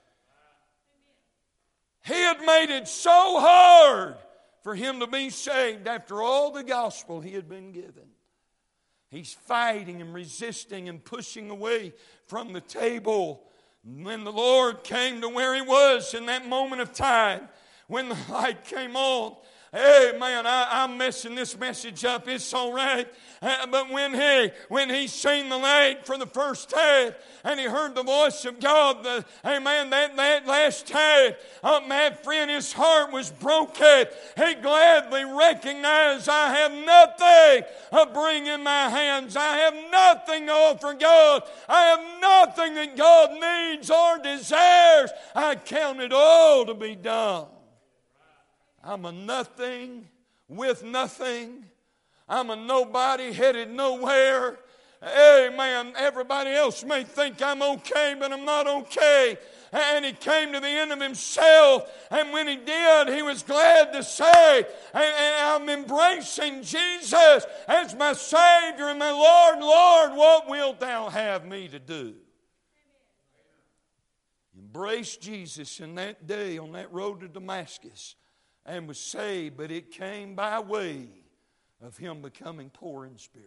He had made it so hard for him to be saved after all the gospel he had been given. He's fighting and resisting and pushing away from the table. When the Lord came to where he was in that moment of time, when the light came on, hey man, I, I'm messing this message up. It's all right. Uh, but when he when he seen the light for the first time, and he heard the voice of God, the, amen, that, that last time, uh, my friend, his heart was broken. He gladly recognized, I have nothing to bring in my hands. I have nothing to offer God. I have nothing that God needs or desires. I count it all to be done. I'm a nothing with nothing. I'm a nobody headed nowhere. Amen. Everybody else may think I'm okay, but I'm not okay. And he came to the end of himself. And when he did, he was glad to say, I'm embracing Jesus as my Savior and my Lord. Lord, what wilt thou have me to do? Embrace Jesus in that day on that road to Damascus and was saved, but it came by way of him becoming poor in spirit.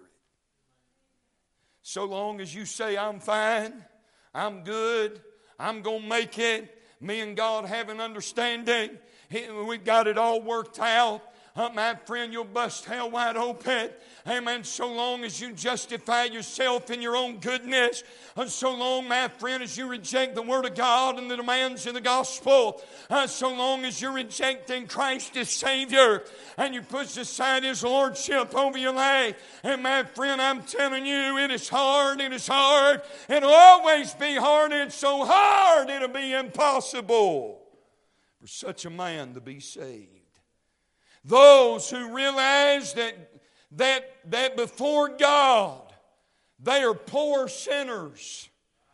So long as you say, I'm fine, I'm good, I'm going to make it, Me and God have an understanding. We've got it all worked out. Uh, my friend, you'll bust hell wide open. Amen. So long as you justify yourself in your own goodness, and so long, my friend, as you reject the Word of God and the demands of the gospel, uh, so long as you're rejecting Christ as Savior, and you push aside His Lordship over your life, and my friend, I'm telling you, it is hard, it is hard. It'll always be hard. It's so hard, it'll be impossible for such a man to be saved. Those who realize that, that, that before God, they are poor sinners.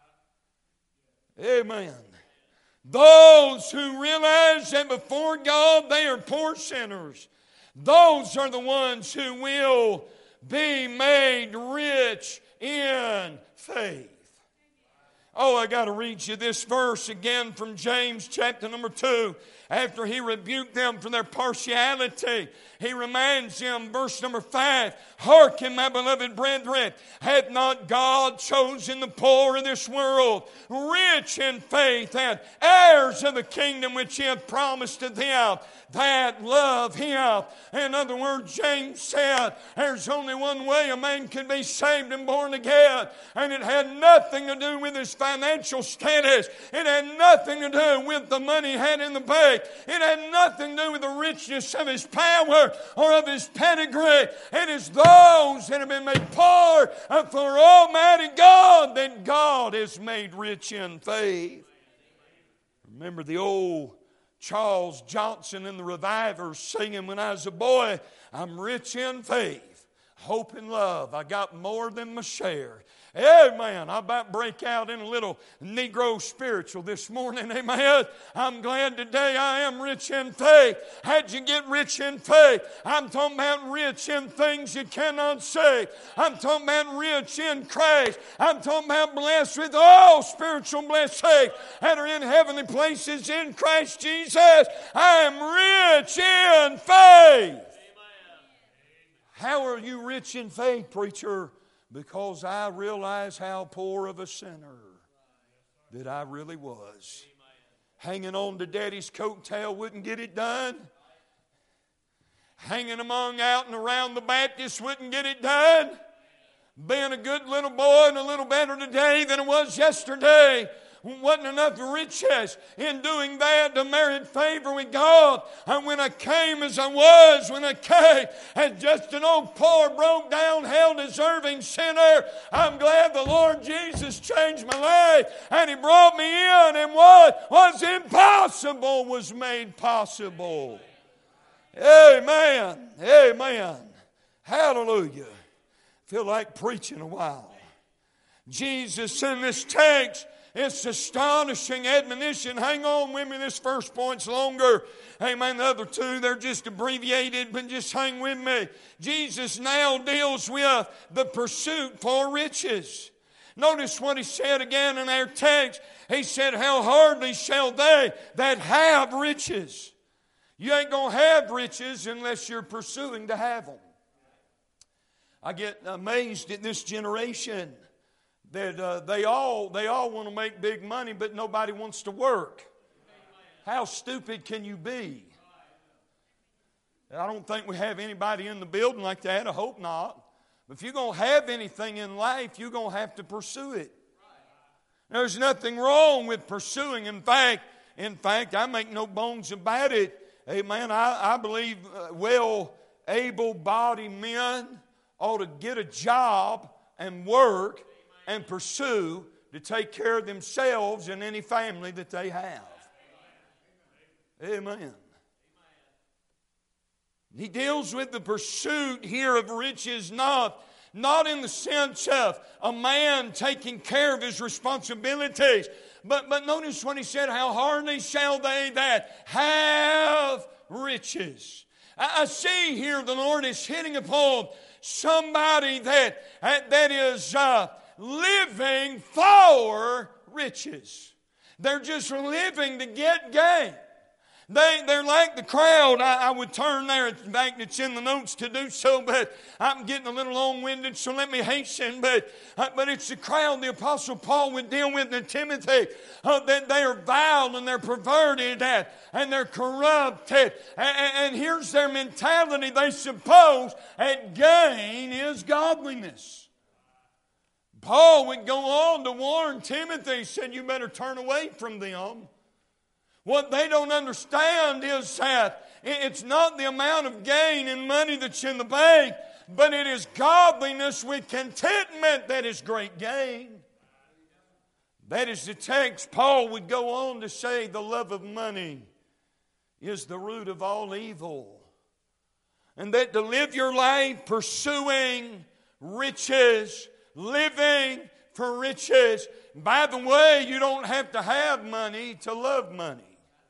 Amen. Those who realize that before God, they are poor sinners. Those are the ones who will be made rich in faith. Oh, I got to read you this verse again from James chapter number two. After he rebuked them for their partiality, he reminds them, verse number five, hearken, my beloved brethren, hath not God chosen the poor of this world, rich in faith, and heirs of the kingdom which he hath promised to them that love him? In other words, James said, there's only one way a man can be saved and born again, and it had nothing to do with his financial status. It had nothing to do with the money he had in the bank. It had nothing to do with the richness of his power or of his pedigree. It is those that have been made poor for Almighty God that God has made rich in faith. Remember the old Charles Johnson and the Revivers singing when I was a boy, I'm rich in faith, hope and love. I got more than my share. Amen. I about break out in a little Negro spiritual this morning. Amen. I'm glad today I am rich in faith. How'd you get rich in faith? I'm talking about rich in things you cannot see. I'm talking about rich in Christ. I'm talking about blessed with all spiritual blessings that are in heavenly places in Christ Jesus. I am rich in faith. Amen. How are you rich in faith, preacher? Because I realize how poor of a sinner that I really was. Hanging on to Daddy's coattail wouldn't get it done. Hanging among out and around the Baptists wouldn't get it done. Being a good little boy and a little better today than it was yesterday wasn't enough riches in doing that to merit favor with God. And when I came as I was, when I came as just an old poor, broke down, hell-deserving sinner, I'm glad the Lord Jesus changed my life and He brought me in, and what was impossible was made possible. Amen. Amen. Hallelujah. Feel like preaching a while. Jesus in this text, it's astonishing admonition. Hang on with me. This first point's longer. Amen. The other two, they're just abbreviated, but just hang with me. Jesus now deals with the pursuit for riches. Notice what He said again in our text. He said, how hardly shall they that have riches. You ain't going to have riches unless you're pursuing to have them. I get amazed at this generation that uh, they all they all want to make big money, but nobody wants to work. How stupid can you be? I don't think we have anybody in the building like that. I hope not. But if you're going to have anything in life, you're going to have to pursue it. There's nothing wrong with pursuing. In fact, in fact, I make no bones about it. Amen. I, I believe uh, well, able-bodied men ought to get a job and work and pursue to take care of themselves and any family that they have. Amen. He deals with the pursuit here of riches, not, not in the sense of a man taking care of his responsibilities. But, but notice when he said, how hardly shall they that have riches. I, I see here the Lord is hitting upon somebody that, that is uh, living for riches. They're just living to get gain. They, they're like the crowd. I, I would turn there. In fact, it's in the notes to do so, but I'm getting a little long-winded, so let me hasten. But, uh, but it's the crowd the Apostle Paul would deal with in Timothy. Uh, that they are vile and they're perverted and, and they're corrupted. And, and here's their mentality. They suppose that gain is godliness. Paul would go on to warn Timothy. He said, you better turn away from them. What they don't understand is that it's not the amount of gain in money that's in the bank, but it is godliness with contentment that is great gain. That is the text. Paul would go on to say the love of money is the root of all evil. And that to live your life pursuing riches, living for riches. By the way, you don't have to have money to love money.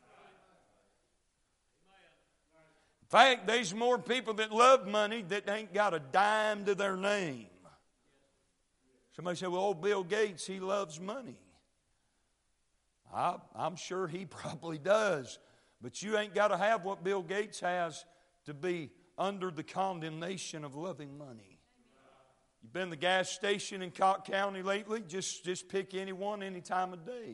In fact, there's more people that love money that ain't got a dime to their name. Somebody say, well, old Bill Gates, he loves money. I, I'm sure he probably does. But you ain't got to have what Bill Gates has to be under the condemnation of loving money. You've been to the gas station in Cott County lately? Just, just pick any one any time of day.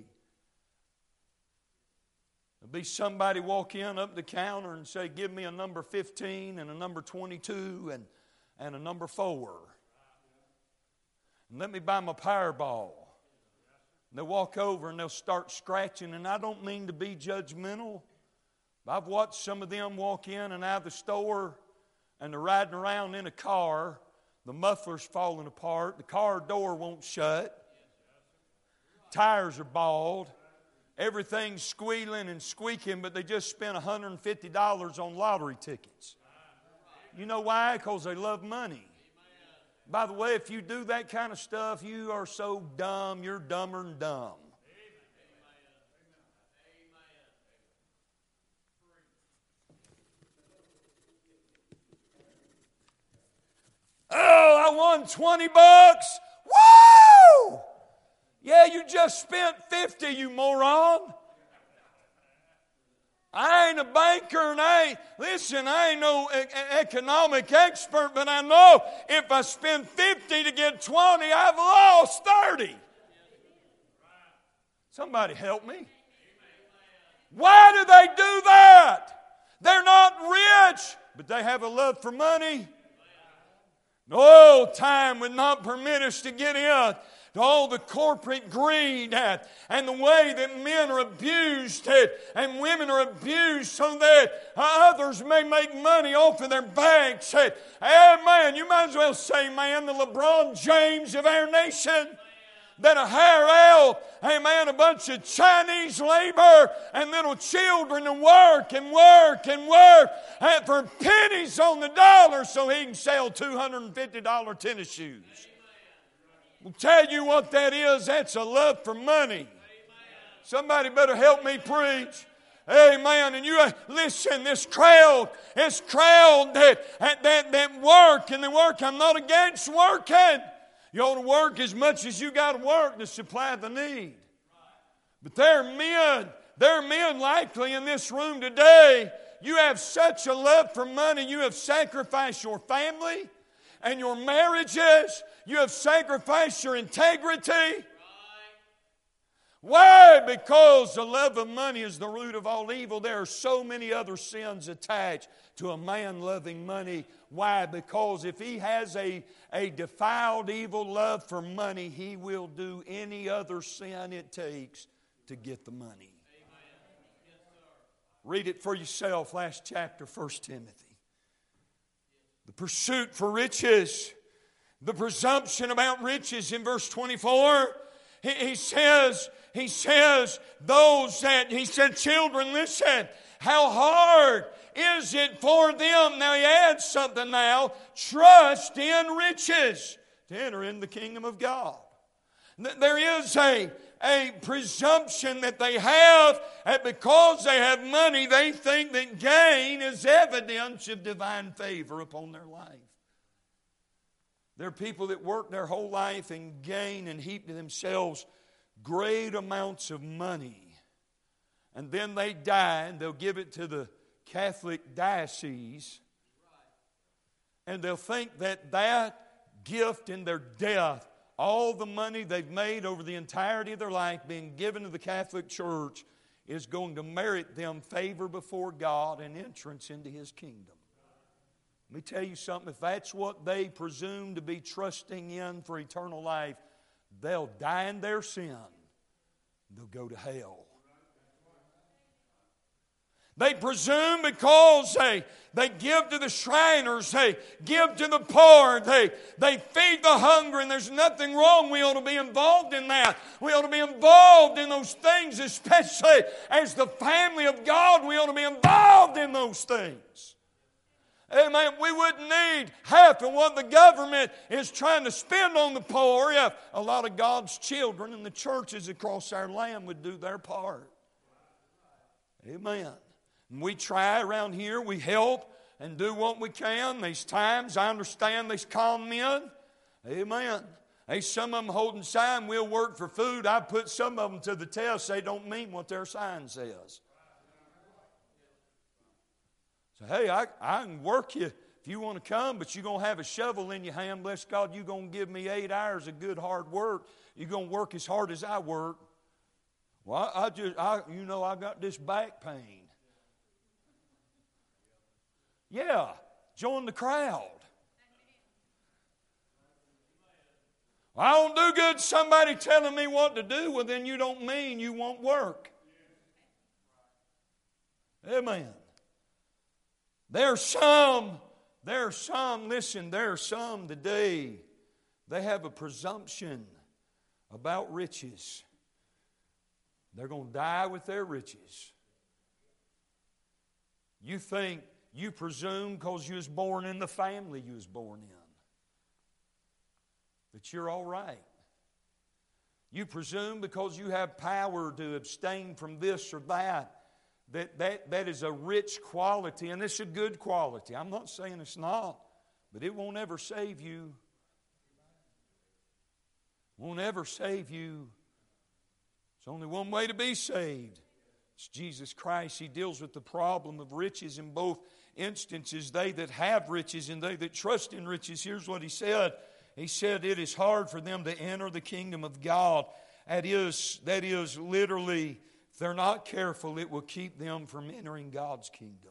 There'll be somebody walk in up the counter and say, give me a number fifteen and a number twenty-two and, and a number four. And let me buy my Powerball. And they'll walk over and they'll start scratching. And I don't mean to be judgmental, but I've watched some of them walk in and out of the store and they're riding around in a car. The muffler's falling apart. The car door won't shut. Tires are bald. Everything's squealing and squeaking, but they just spent one hundred fifty dollars on lottery tickets. You know why? Because they love money. By the way, if you do that kind of stuff, you are so dumb, you're dumber than dumb. Oh, I won twenty bucks. Woo! Yeah, you just spent fifty, you moron. I ain't a banker and I ain't, listen, I ain't no e- economic expert, but I know if I spend fifty to get twenty, I've lost thirty. Somebody help me. Why do they do that? They're not rich, but they have a love for money. No, time would not permit us to get in to all the corporate greed and the way that men are abused and women are abused so that others may make money off of their backs. Amen. You might as well say, man, the LeBron James of our nation that'll hire out, amen, a bunch of Chinese labor and little children to work and work and work and for pennies on the dollar so he can sell two hundred fifty dollars tennis shoes. I'll tell you what that is. That's a love for money. Somebody better help me preach. Amen. And you uh, listen, this crowd, this crowd that, that, that work and they work. I'm not against working. You ought to work as much as you got to work to supply the need. But there are men, there are men likely in this room today, you have such a love for money, you have sacrificed your family and your marriages, you have sacrificed your integrity. Why? Because the love of money is the root of all evil. There are so many other sins attached to a man loving money. Why? Because if he has a, a defiled evil love for money, he will do any other sin it takes to get the money. Read it for yourself, last chapter, First Timothy. The pursuit for riches, the presumption about riches in verse twenty-four. He, he says, he says, those that, he said, children, listen, how hard is it for them? Now he adds something now. Trust in riches to enter in the kingdom of God. There is a, a presumption that they have that because they have money, they think that gain is evidence of divine favor upon their life. There are people that work their whole life and gain and heap to themselves great amounts of money. and then they die, and they'll give it to the Catholic diocese, and they'll think that that gift in their death, all the money they've made over the entirety of their life being given to the Catholic Church, is going to merit them favor before God and entrance into His kingdom. Let me tell you something. If that's what they presume to be trusting in for eternal life, they'll die in their sin. They'll go to hell. They presume because they, they give to the Shriners, they give to the poor, they, they feed the hungry, and there's nothing wrong. We ought to be involved in that. We ought to be involved in those things, especially as the family of God. We ought to be involved in those things. Amen. We wouldn't need half of what the government is trying to spend on the poor if a lot of God's children and the churches across our land would do their part. Amen. And we try around here, we help and do what we can. These times, I understand these calm men. Amen. Hey, some of them holding sign, we'll work for food. I put some of them to the test. They don't mean what their sign says. So, hey, I, I can work you if you want to come, but you're going to have a shovel in your hand. Bless God, you're going to give me eight hours of good hard work. You're going to work as hard as I work. Well, I, I just, I, you know, I got this back pain. Yeah, join the crowd. Well, I don't do good somebody telling me what to do. Well, then you don't mean you won't work. Amen. There are some, there are some, listen, there are some today, they have a presumption about riches. They're going to die with their riches. You think, you presume because you was born in the family you was born in, that you're all right. You presume because you have power to abstain from this or that, that that, that is a rich quality, and it's a good quality. I'm not saying it's not, but it won't ever save you. Won't ever save you. There's only one way to be saved. It's Jesus Christ. He deals with the problem of riches in both instances. They that have riches and they that trust in riches. Here's what He said. He said it is hard for them to enter the kingdom of God. That is, that is literally, if they're not careful, it will keep them from entering God's kingdom.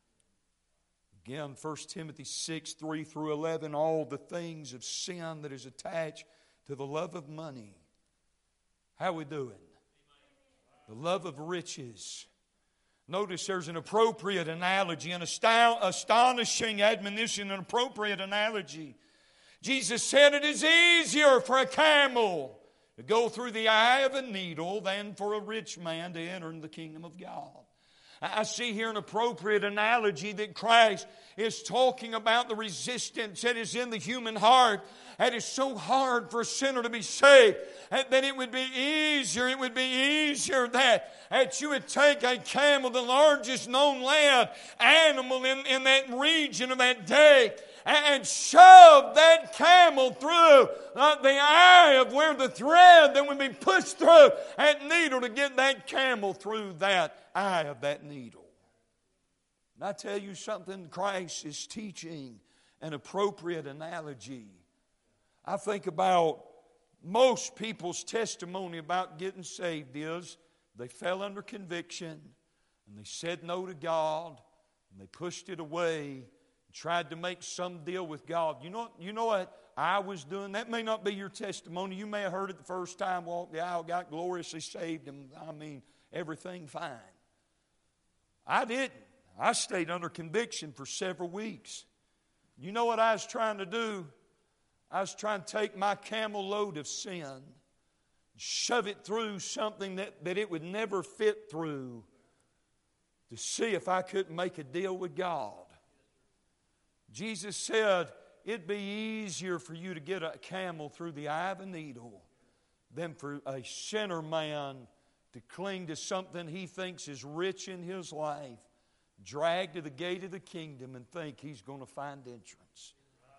Again, First Timothy six, three through eleven, all the things of sin that is attached to the love of money. How are we doing? The love of riches. Notice there's an appropriate analogy, an astonishing admonition, an appropriate analogy. Jesus said it is easier for a camel to go through the eye of a needle than for a rich man to enter in the kingdom of God. I see here an appropriate analogy that Christ is talking about the resistance that is in the human heart. It is so hard for a sinner to be saved that it would be easier, it would be easier that, that you would take a camel, the largest known land animal in, in that region of that day, and shove that camel through uh, the eye of where the thread that would be pushed through that needle to get that camel through that eye of that needle. And I tell you something, Christ is teaching an appropriate analogy. I think about most people's testimony about getting saved is they fell under conviction and they said no to God and they pushed it away. Tried to make some deal with God. You know, you know what I was doing? That may not be your testimony. You may have heard it the first time, walked the aisle, got gloriously saved, and I mean, everything fine. I didn't. I stayed under conviction for several weeks. You know what I was trying to do? I was trying to take my camel load of sin, shove it through something that, that it would never fit through to see if I couldn't make a deal with God. Jesus said it'd be easier for you to get a camel through the eye of a needle than for a sinner man to cling to something he thinks is rich in his life, drag to the gate of the kingdom and think he's going to find entrance.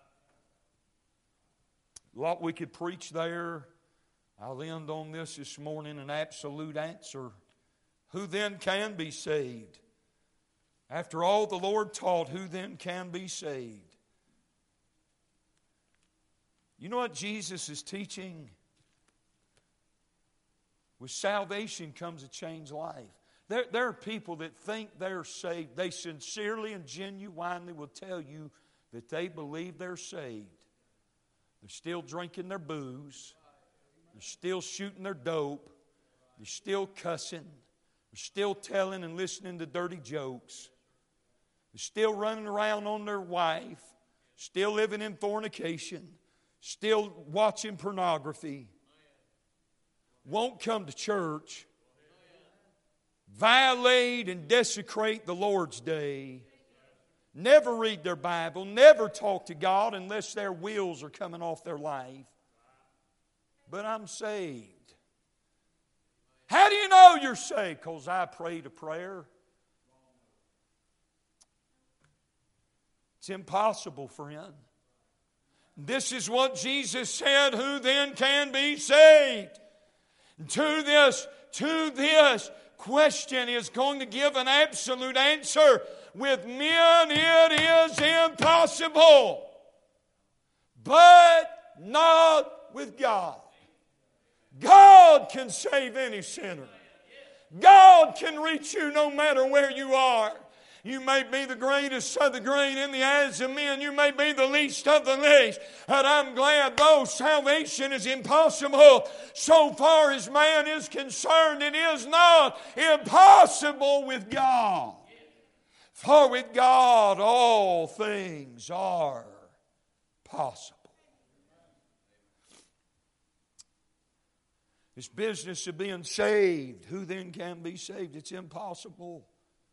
A lot we could preach there. I'll end on this this morning, an absolute answer. who then can be saved? After all the Lord taught, who then can be saved? You know what Jesus is teaching? With salvation comes a changed life. There, there are people that think they're saved. They sincerely and genuinely will tell you that they believe they're saved. They're still drinking their booze. They're still shooting their dope. They're still cussing. They're still telling and listening to dirty jokes. They're still running around on their wife. Still living in fornication. Still watching pornography. Won't come to church. Violate and desecrate the Lord's day. Never read their Bible. Never talk to God unless their wheels are coming off their life. But I'm saved. How do you know you're saved? Because I prayed a prayer. It's impossible, friend. This is what Jesus said, who then can be saved? To this, to this question is going to give an absolute answer. With men it is impossible, but not with God. God can save any sinner. God can reach you no matter where you are. You may be the greatest of the great in the eyes of men. You may be the least of the least. And I'm glad, though salvation is impossible, so far as man is concerned, it is not impossible with God. For with God all things are possible. This business of being saved, who then can be saved? It's impossible.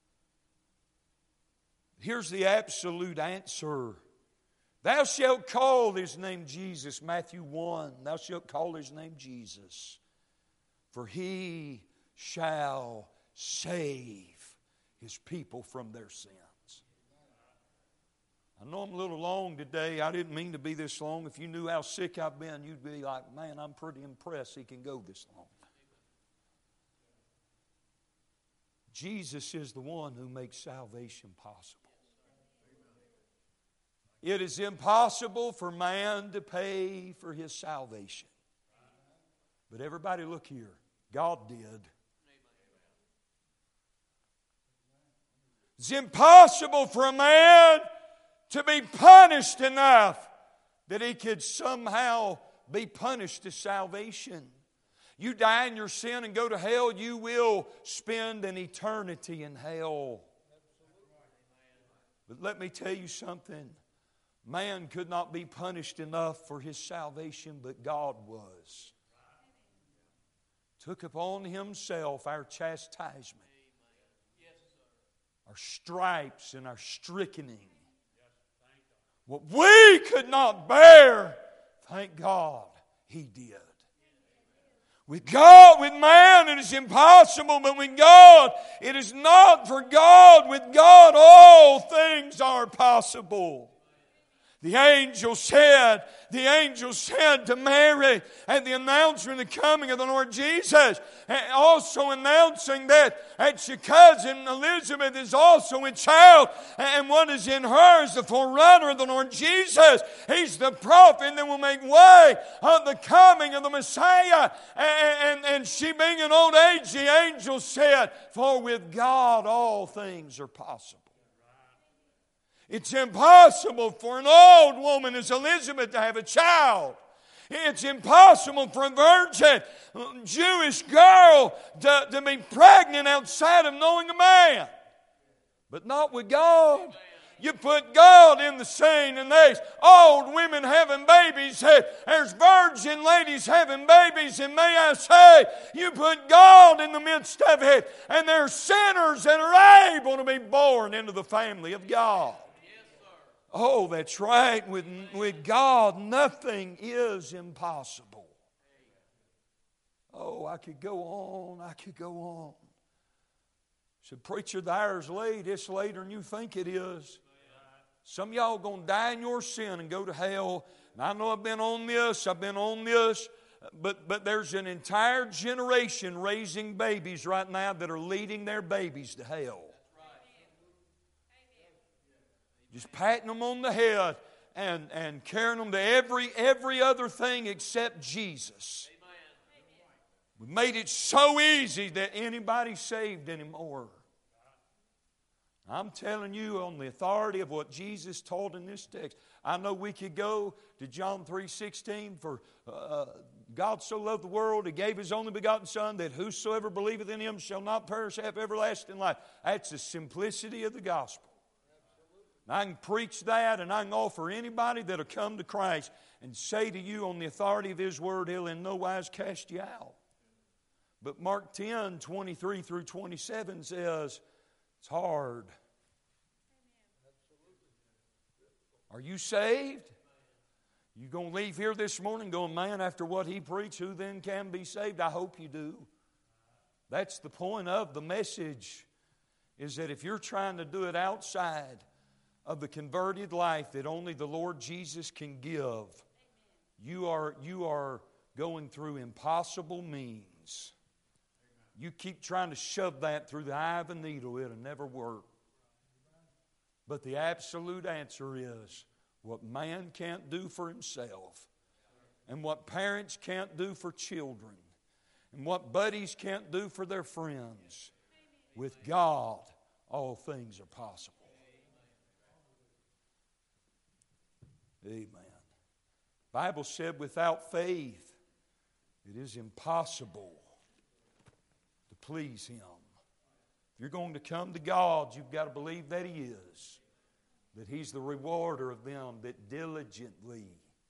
Here's the absolute answer. Thou shalt call his name Jesus. Matthew one. Thou shalt call his name Jesus. For he shall save his people from their sins. I know I'm a little long today. I didn't mean to be this long. If you knew how sick I've been, you'd be like, man, I'm pretty impressed he can go this long. Jesus is the one who makes salvation possible. It is impossible for man to pay for his salvation. But everybody look here. God did. It's impossible for a man to be punished enough that he could somehow be punished to salvation. You die in your sin and go to hell, you will spend an eternity in hell. But let me tell you something. Man could not be punished enough for his salvation, but God was. Took upon himself our chastisement, our stripes and our strickening. What we could not bear, thank God, he did. With God, with man, it is impossible, but with God, it is not. For God, with God, all things are possible. The angel said, the angel said to Mary at the announcement of the coming of the Lord Jesus, also announcing that, that your cousin Elizabeth is also a child, and what is in her is the forerunner of the Lord Jesus. He's the prophet that will make way of the coming of the Messiah. And, and, and she being an old age, the angel said, for with God all things are possible. It's impossible for an old woman as Elizabeth to have a child. It's impossible for a virgin Jewish girl to, to be pregnant outside of knowing a man. But not with God. You put God in the scene, and there's old women having babies. There's virgin ladies having babies. And may I say, you put God in the midst of it, and there's sinners that are able to be born into the family of God. Oh, that's right. With, with God, nothing is impossible. Oh, I could go on. I could go on. Said, preacher, the hour's late. It's later than you think it is. Some of y'all are going to die in your sin and go to hell. And I know I've been on this. I've been on this but, but there's an entire generation raising babies right now that are leading their babies to hell. Just patting them on the head and, and carrying them to every, every other thing except Jesus. We made it so easy that anybody's saved anymore. I'm telling you on the authority of what Jesus taught in this text. I know we could go to John three sixteen, for uh, God so loved the world, He gave His only begotten Son, that whosoever believeth in Him shall not perish, have everlasting life. That's the simplicity of the gospel. And I can preach that, and I can offer anybody that'll come to Christ and say to you on the authority of His Word, He'll in no wise cast you out. But Mark ten, twenty-three through twenty-seven says, it's hard. Are you saved? You going to leave here this morning going, man, after what he preached, who then can be saved? I hope you do. That's the point of the message, is that if you're trying to do it outside of the converted life that only the Lord Jesus can give, you are, you are going through impossible means. You keep trying to shove that through the eye of a needle, it'll never work. But the absolute answer is what man can't do for himself, and what parents can't do for children, and what buddies can't do for their friends. With God, all things are possible. Amen. The Bible said without faith, it is impossible to please Him. If you're going to come to God, you've got to believe that He is. That He's the rewarder of them that diligently,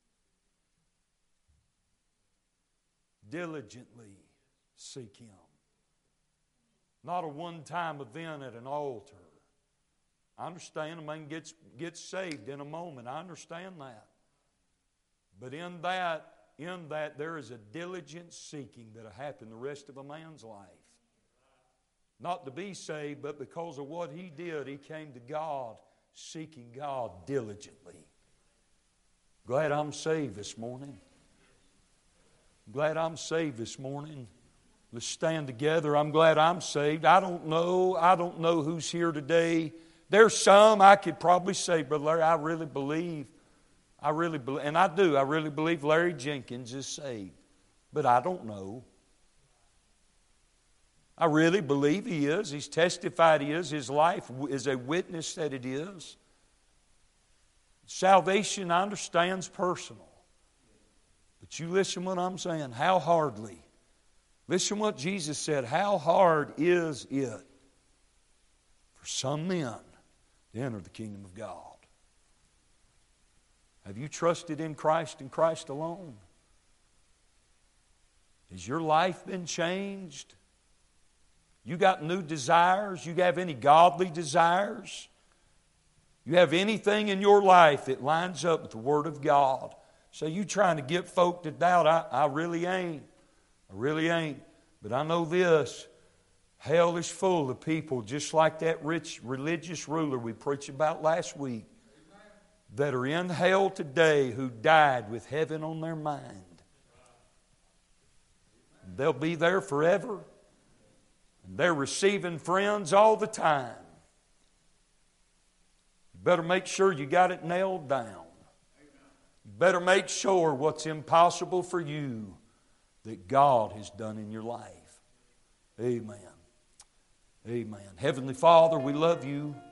diligently seek Him. Not a one-time event at an altar. I understand a man gets, gets saved in a moment. I understand that. But in that, in that there is a diligent seeking that will happen the rest of a man's life. Not to be saved, but because of what he did, he came to God, seeking God diligently. Glad I'm saved this morning. Glad I'm saved this morning. Let's stand together. I'm glad I'm saved. I don't know. I don't know who's here today. There's some I could probably say, Brother Larry, I really believe, I really believe, and I do, I really believe Larry Jenkins is saved. But I don't know. I really believe he is. He's testified he is. His life is a witness that it is. Salvation, I understand, is personal. But you listen what I'm saying. How hardly. Listen what Jesus said. How hard is it for some men to enter the kingdom of God? Have you trusted in Christ and Christ alone? Has your life been changed? You got new desires? You have any godly desires? You have anything in your life that lines up with the Word of God? So you trying to get folk to doubt, I, I really ain't. I really ain't. But I know this. Hell is full of people just like that rich religious ruler we preached about last week that are in hell today who died with heaven on their mind. They'll be there forever. And they're receiving friends all the time. You better make sure you got it nailed down. You better make sure what's impossible for you that God has done in your life. Amen. Amen. Heavenly Father, we love you.